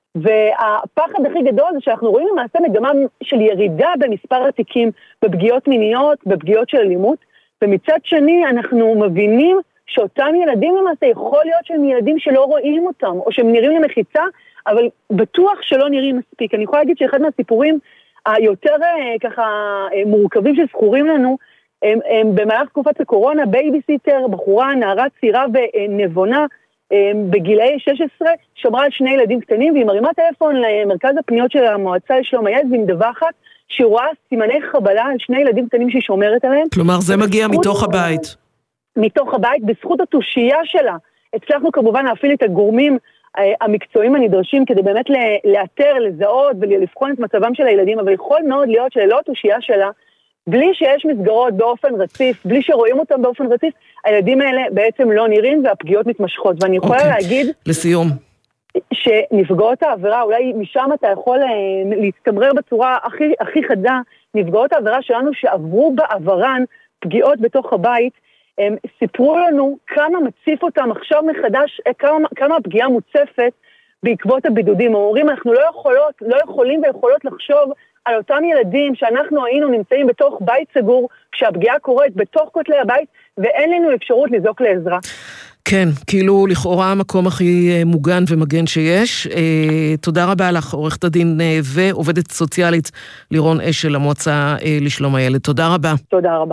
והפחד הכי גדול זה שאנחנו רואים למעשה מגמה של ירידה במספר התיקים, בפגיעות מיניות, בפגיעות של אלימות, ומצד שני אנחנו מבינים שאותם ילדים למעשה יכול להיות שהם ילדים שלא רואים אותם, או שהם נראים למחיצה, אבל בטוח שלא נראים מספיק. אני יכולה להגיד שאחד מהסיפורים היותר ככה מורכבים שזכורים לנו, הם, הם במהלך תקופת הקורונה, בייביסיטר, בחורה, נערה צעירה ונבונה, בגילאי שש עשרה, שמרה על שני ילדים קטנים, והיא מרימה טלפון למרכז הפניות של המועצה לשלום הילד, והיא מדווחת שהיא רואה סימני חבלה על שני ילדים קטנים שהיא שומרת עליהם. כלומר, זה מגיע מתוך הבית. מתוך הבית, בזכות התושייה שלה. הצלחנו כמובן להפעיל את הגורמים המקצועיים הנדרשים, כדי באמת לאתר, לזהות ולבחון את מצבם של הילדים, אבל יכול מאוד להיות שללא התושייה שלה, בלי שיש מסגרות באופן רציף, בלי שרואים אותם באופן רציף, הילדים האלה בעצם לא נראים והפגיעות מתמשכות. ואני יכולה okay. להגיד... לסיום. שנפגעות העבירה, אולי משם אתה יכול להסתמרר בצורה הכי, הכי חדה, נפגעות העבירה שלנו שעברו בעברן פגיעות בתוך הבית, הם סיפרו לנו כמה מציף אותם עכשיו מחדש, כמה, כמה הפגיעה מוצפת בעקבות הבידודים. אומרים, אנחנו לא יכולות, לא יכולים ויכולות לחשוב על אותם ילדים שאנחנו היינו נמצאים בתוך בית סגור, כשהפגיעה קורית בתוך כותלי הבית, ואין לנו אפשרות לזעוק לעזרה. כן, כאילו לכאורה המקום הכי מוגן ומגן שיש. תודה רבה לך, עורכת הדין ועובדת סוציאלית לירון אשל, המועצה לשלום הילד. תודה רבה. תודה רבה.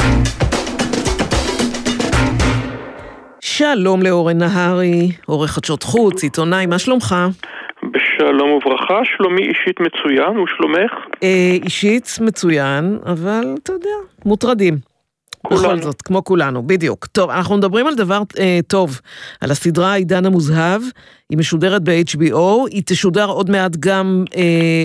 שלום לאורן נהרי, עורך חדשות חוץ, עיתונאי, מה שלומך? בשלום וברכה, שלומי אישית מצוין, ושלומך? אה, אישית מצוין, אבל אתה יודע, מוטרדים. כולנו. בכל זאת, כמו כולנו, בדיוק. טוב, אנחנו מדברים על דבר אה, טוב, על הסדרה עידן המוזהב, היא משודרת ב-אייץ' בי או, היא תשודר עוד מעט גם אה,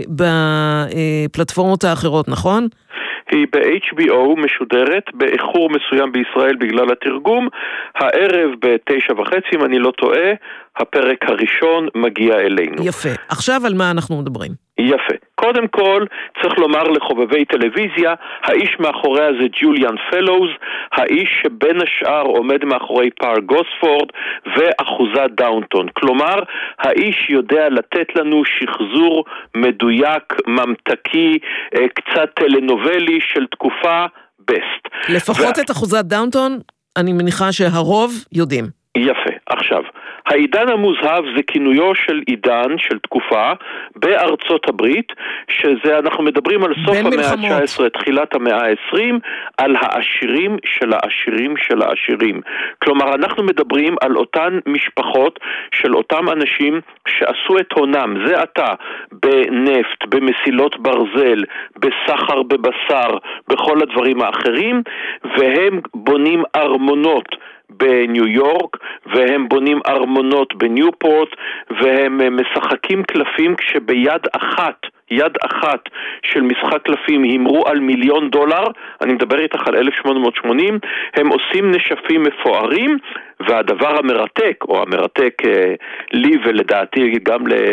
בפלטפורמות האחרות, נכון? היא ב-אייץ' בי או משודרת באיחור מסוים בישראל בגלל התרגום. הערב בתשע וחצי, אם אני לא טועה, הפרק הראשון מגיע אלינו. יפה. עכשיו על מה אנחנו מדברים? יפה. קודם כל, צריך לומר לחובבי טלוויזיה, האיש מאחוריה זה ג'וליאן פלוז, האיש שבין השאר עומד מאחורי פאר גוספורד ואחוזת דאונטון. כלומר, האיש יודע לתת לנו שחזור מדויק, ממתקי, קצת טלנובלי של תקופה בסט. לפחות ו... את אחוזת דאונטון, אני מניחה שהרוב יודעים. יפה. עכשיו, העידן המוזהב זה כינויו של עידן, של תקופה, בארצות הברית, שזה, אנחנו מדברים על סוף המאה ה-תשע עשרה, תחילת המאה ה-עשרים, על העשירים של העשירים של העשירים. כלומר, אנחנו מדברים על אותן משפחות של אותם אנשים שעשו את הונם, זה עתה, בנפט, במסילות ברזל, בסחר בבשר, בכל הדברים האחרים, והם בונים ארמונות, בניו יורק, והם בונים ארמונות בניופורט, והם משחקים קלפים כשביד אחת, יד אחת של משחק קלפים הימרו על מיליון דולר, אני מדבר איתך על אלף שמונה מאות ושמונים, הם עושים נשפים מפוארים, והדבר המרתק, או המרתק אה, לי ולדעתי גם ל...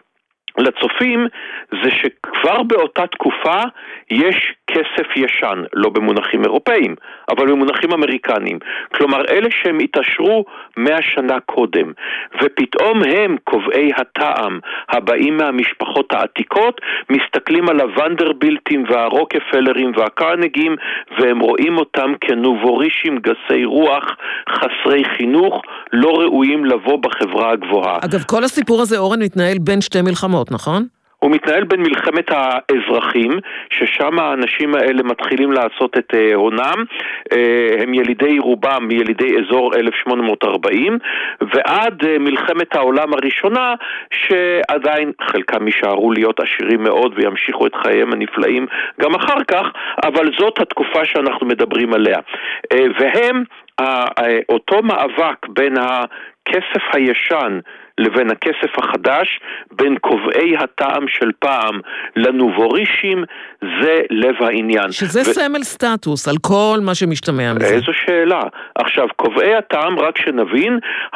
לצופים, זה שכבר באותה תקופה יש כסף ישן, לא במונחים אירופאים, אבל במונחים אמריקנים. כלומר, אלה שהם התעשרו מאה שנה קודם, ופתאום הם, קובעי הטעם, הבאים מהמשפחות העתיקות, מסתכלים על הוונדרבילטים והרוקפלרים והקרנגים, והם רואים אותם כנובורישים גסי רוח, חסרי חינוך, לא ראויים לבוא בחברה הגבוהה. אגב, כל הסיפור הזה, אורן, מתנהל בין שתי מלחמות, נכון? הוא מתנהל בין מלחמת האזרחים, ששם האנשים האלה מתחילים לעשות את הונם, הם ילידי רובם, ילידי אזור אלף שמונה מאות וארבעים, ועד מלחמת העולם הראשונה, שעדיין חלקם יישארו להיות עשירים מאוד, וימשיכו את חייהם הנפלאים גם אחר כך, אבל זאת התקופה שאנחנו מדברים עליה. והם, אותו מאבק בין הכסף הישן, לבין הכסף החדש, בין קובעי הטעם של פעם לנובורישים, זה לב העניין. שזה ו... סמל סטטוס על כל מה שמשתמע מזה. איזו שאלה. עכשיו, קובעי הטעם, רק שנבין,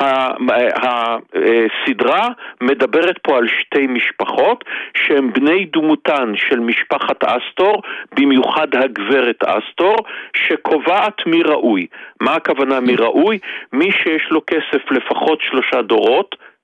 הסדרה מדברת פה על שתי משפחות, שהם בני דמותן של משפחת אסטור, במיוחד הגברת אסטור, שקובעת מי ראוי. מה הכוונה מי ראוי? מי שיש לו כסף לפחות שלושה דורות,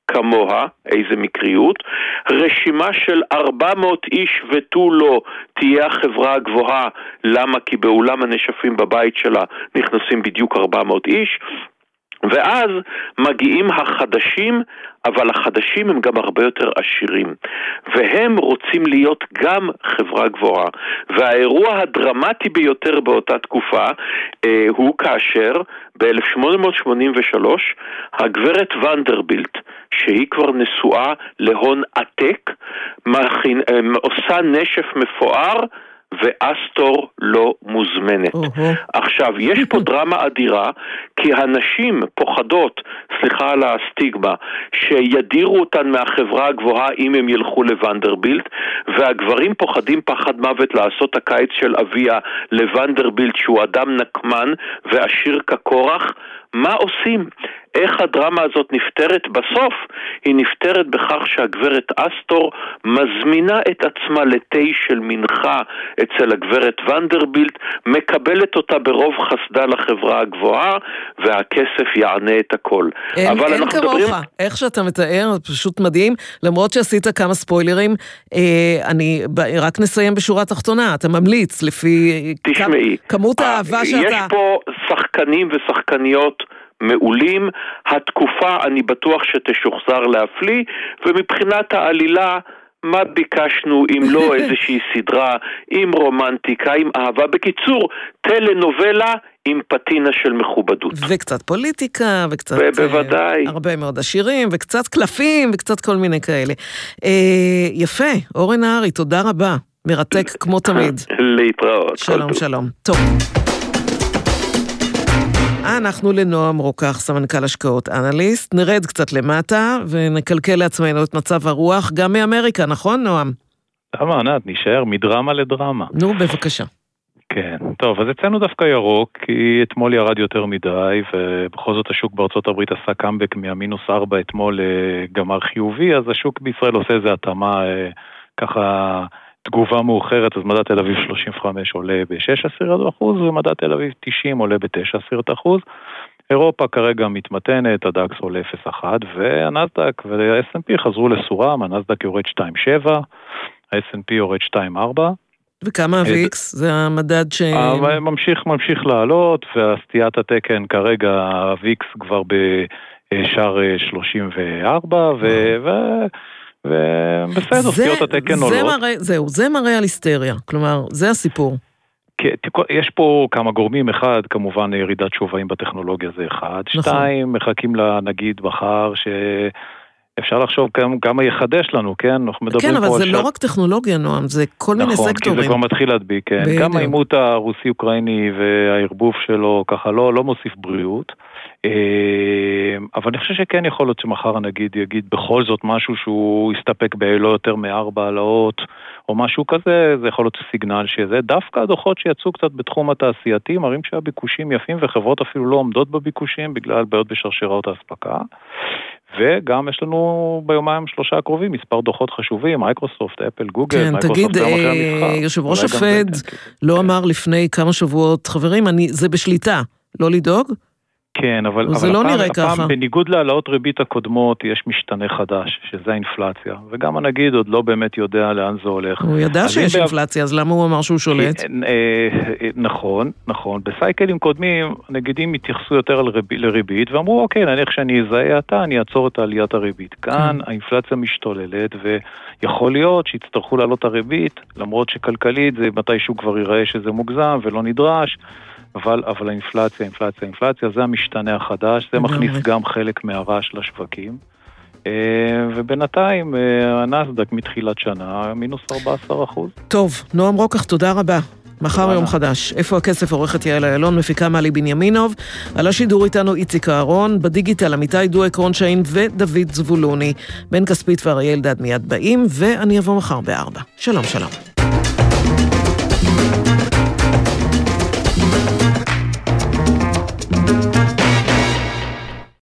כמוה, איזה מקריות, רשימה של ארבע מאות איש ותו לא תהיה החברה הגבוהה, למה? כי באולם הנשפים בבית שלה נכנסים בדיוק ארבע מאות איש, ואז מגיעים החדשים, אבל החדשים הם גם הרבה יותר עשירים, והם רוצים להיות גם חברה גבוהה. והאירוע הדרמטי ביותר באותה תקופה אה, הוא כאשר ב-אלף שמונה מאות שמונים ושלוש הגברת ונדרבילט, שהיא כבר נשואה להון עתק, מכין, אה, עושה נשף מפואר, ואסטור לא מוזמנת. עכשיו, יש פה דרמה אדירה, כי הנשים פוחדות, סליחה על הסטיגמה, שידירו אותן מהחברה הגבוהה אם הם ילכו לוונדרבילט, והגברים פוחדים פחד מוות לעשות הקיץ של אביה לוונדרבילט, שהוא אדם נקמן ועשיר כקורח. מה עושים? איך הדרמה הזאת נפטרת? בסוף היא נפטרת בכך שהגברת אסטור מזמינה את עצמה לתי של מנחה אצל הגברת ונדרבילט, מקבלת אותה ברוב חסדה לחברה הגבוהה, והכסף יענה את הכל. אין, אבל אין כמוך, מדברים... איך שאתה מתאר, פשוט מדהים, למרות שעשית כמה ספוילרים, אה, אני רק נסיים בשורה תחתונה, אתה ממליץ לפי תשמעי, כמות האהבה שאתה... יש פה שחקנים ושחקניות מעולים, התקופה אני בטוח שתשוחזר להפליא, ומבחינת העלילה, מה ביקשנו אם לא איזושהי סדרה עם רומנטיקה, עם אהבה, בקיצור, טלנובלה עם פטינה של מכובדות. וקצת פוליטיקה, וקצת... בוודאי. הרבה מאוד עשירים, וקצת קלפים, וקצת כל מיני כאלה. אה, יפה, אורן נהרי, תודה רבה. מרתק כמו תמיד. להתראות. שלום, שלום. טוב. אנחנו לנועם רוקח, סמנכ"ל השקעות אנליסט, נרד קצת למטה ונקלקל לעצמנו את מצב הרוח, גם מאמריקה, נכון נועם? למה ענת, נשאר מדרמה לדרמה. נו, בבקשה. כן, טוב, אז אצלנו דווקא ירוק, כי אתמול ירד יותר מדי, ובכל זאת השוק בארצות הברית עשה קאמבק מהמינוס ארבע אתמול גמר חיובי, אז השוק בישראל עושה איזה התאמה ככה... תגובה מאוחרת, אז מדד תל אביב שלושים וחמש עולה ב-שש עשיריות אחוז, ומדד תל אביב תשעים עולה ב-תשע עשיריות אחוז. אירופה כרגע מתמתנת, הדקס עולה אפס נקודה אחת, והנסדק וה-אס אנד פי חזרו לסורם, הנסדק יורד שתיים נקודה שבע, ה-אס אנד פי יורד שתיים נקודה ארבע. וכמה ה-ויקס? זה המדד ש... ממשיך, ממשיך לעלות, והסטיית התקן כרגע, ה-ויקס כבר בשער שלושים וארבע, ו... ובסדר, סטיות התקן עולות. זהו, זה מראה על היסטריה, כלומר, זה הסיפור. יש פה כמה גורמים, אחד, כמובן ירידת שווים בטכנולוגיה זה אחד, שתיים, מחכים לנגיד בחר שאפשר לחשוב כמה יחדש לנו, כן? כן, אבל זה לא רק טכנולוגיה, נועם, זה כל מיני סקטורים. נכון, כי זה כבר מתחיל להדביק, כן. גם העימות הרוסי-אוקראיני והערבוב שלו ככה לא מוסיף בריאות. אבל אני חושב שכן יכול להיות שמחר הנגיד יגיד בכל זאת משהו שהוא יסתפק בלא יותר מארבע העלאות או משהו כזה, זה יכול להיות סיגנל שזה דווקא הדוחות שיצאו קצת בתחום התעשייתי, מראים שהביקושים יפים וחברות אפילו לא עומדות בביקושים בגלל בעיות בשרשראות ההספקה. וגם יש לנו ביומיים שלושה הקרובים מספר דוחות חשובים, מייקרוסופט, אפל, גוגל, כן, תגיד, יושב ראש הפד לא אמר לפני כמה שבועות, חברים, זה בשליטה, לא לדאוג? כן, אבל, אבל לא הפעם, נראה הפעם ככה. בניגוד להעלאות ריבית הקודמות, יש משתנה חדש, שזה האינפלציה. וגם הנגיד עוד לא באמת יודע לאן זה הולך. הוא ידע שיש אינפלציה, אז למה הוא אמר שהוא שולט? כי, אה, אה, נכון, נכון. בסייקלים קודמים, הנגידים התייחסו יותר לריב, לריבית, ואמרו, אוקיי, נניח שאני אזהה אתה, אני אעצור את עליית הריבית. כאן האינפלציה משתוללת, ויכול להיות שיצטרכו לעלות הריבית, למרות שכלכלית זה מתישהו כבר ייראה שזה מוגזם ולא נדרש. אבל, אבל האינפלציה, האינפלציה, האינפלציה, זה המשתנה החדש, זה מכניס גם חלק מהרעש לשווקים. ובינתיים, הנסדק מתחילת שנה, מינוס ארבע עשרה אחוז. טוב, נועם רוקח, תודה רבה. מחר יום חדש. איפה הכסף? עורכת יעל איילון, מפיקה מלי בנימינוב. על השידור איתנו איציק אהרון, בדיגיטל עמיתי דואק רונשיין ודוד זבולוני. בן כספית ואריאל דד מיד באים, ואני אבוא מחר בארבע. שלום, שלום.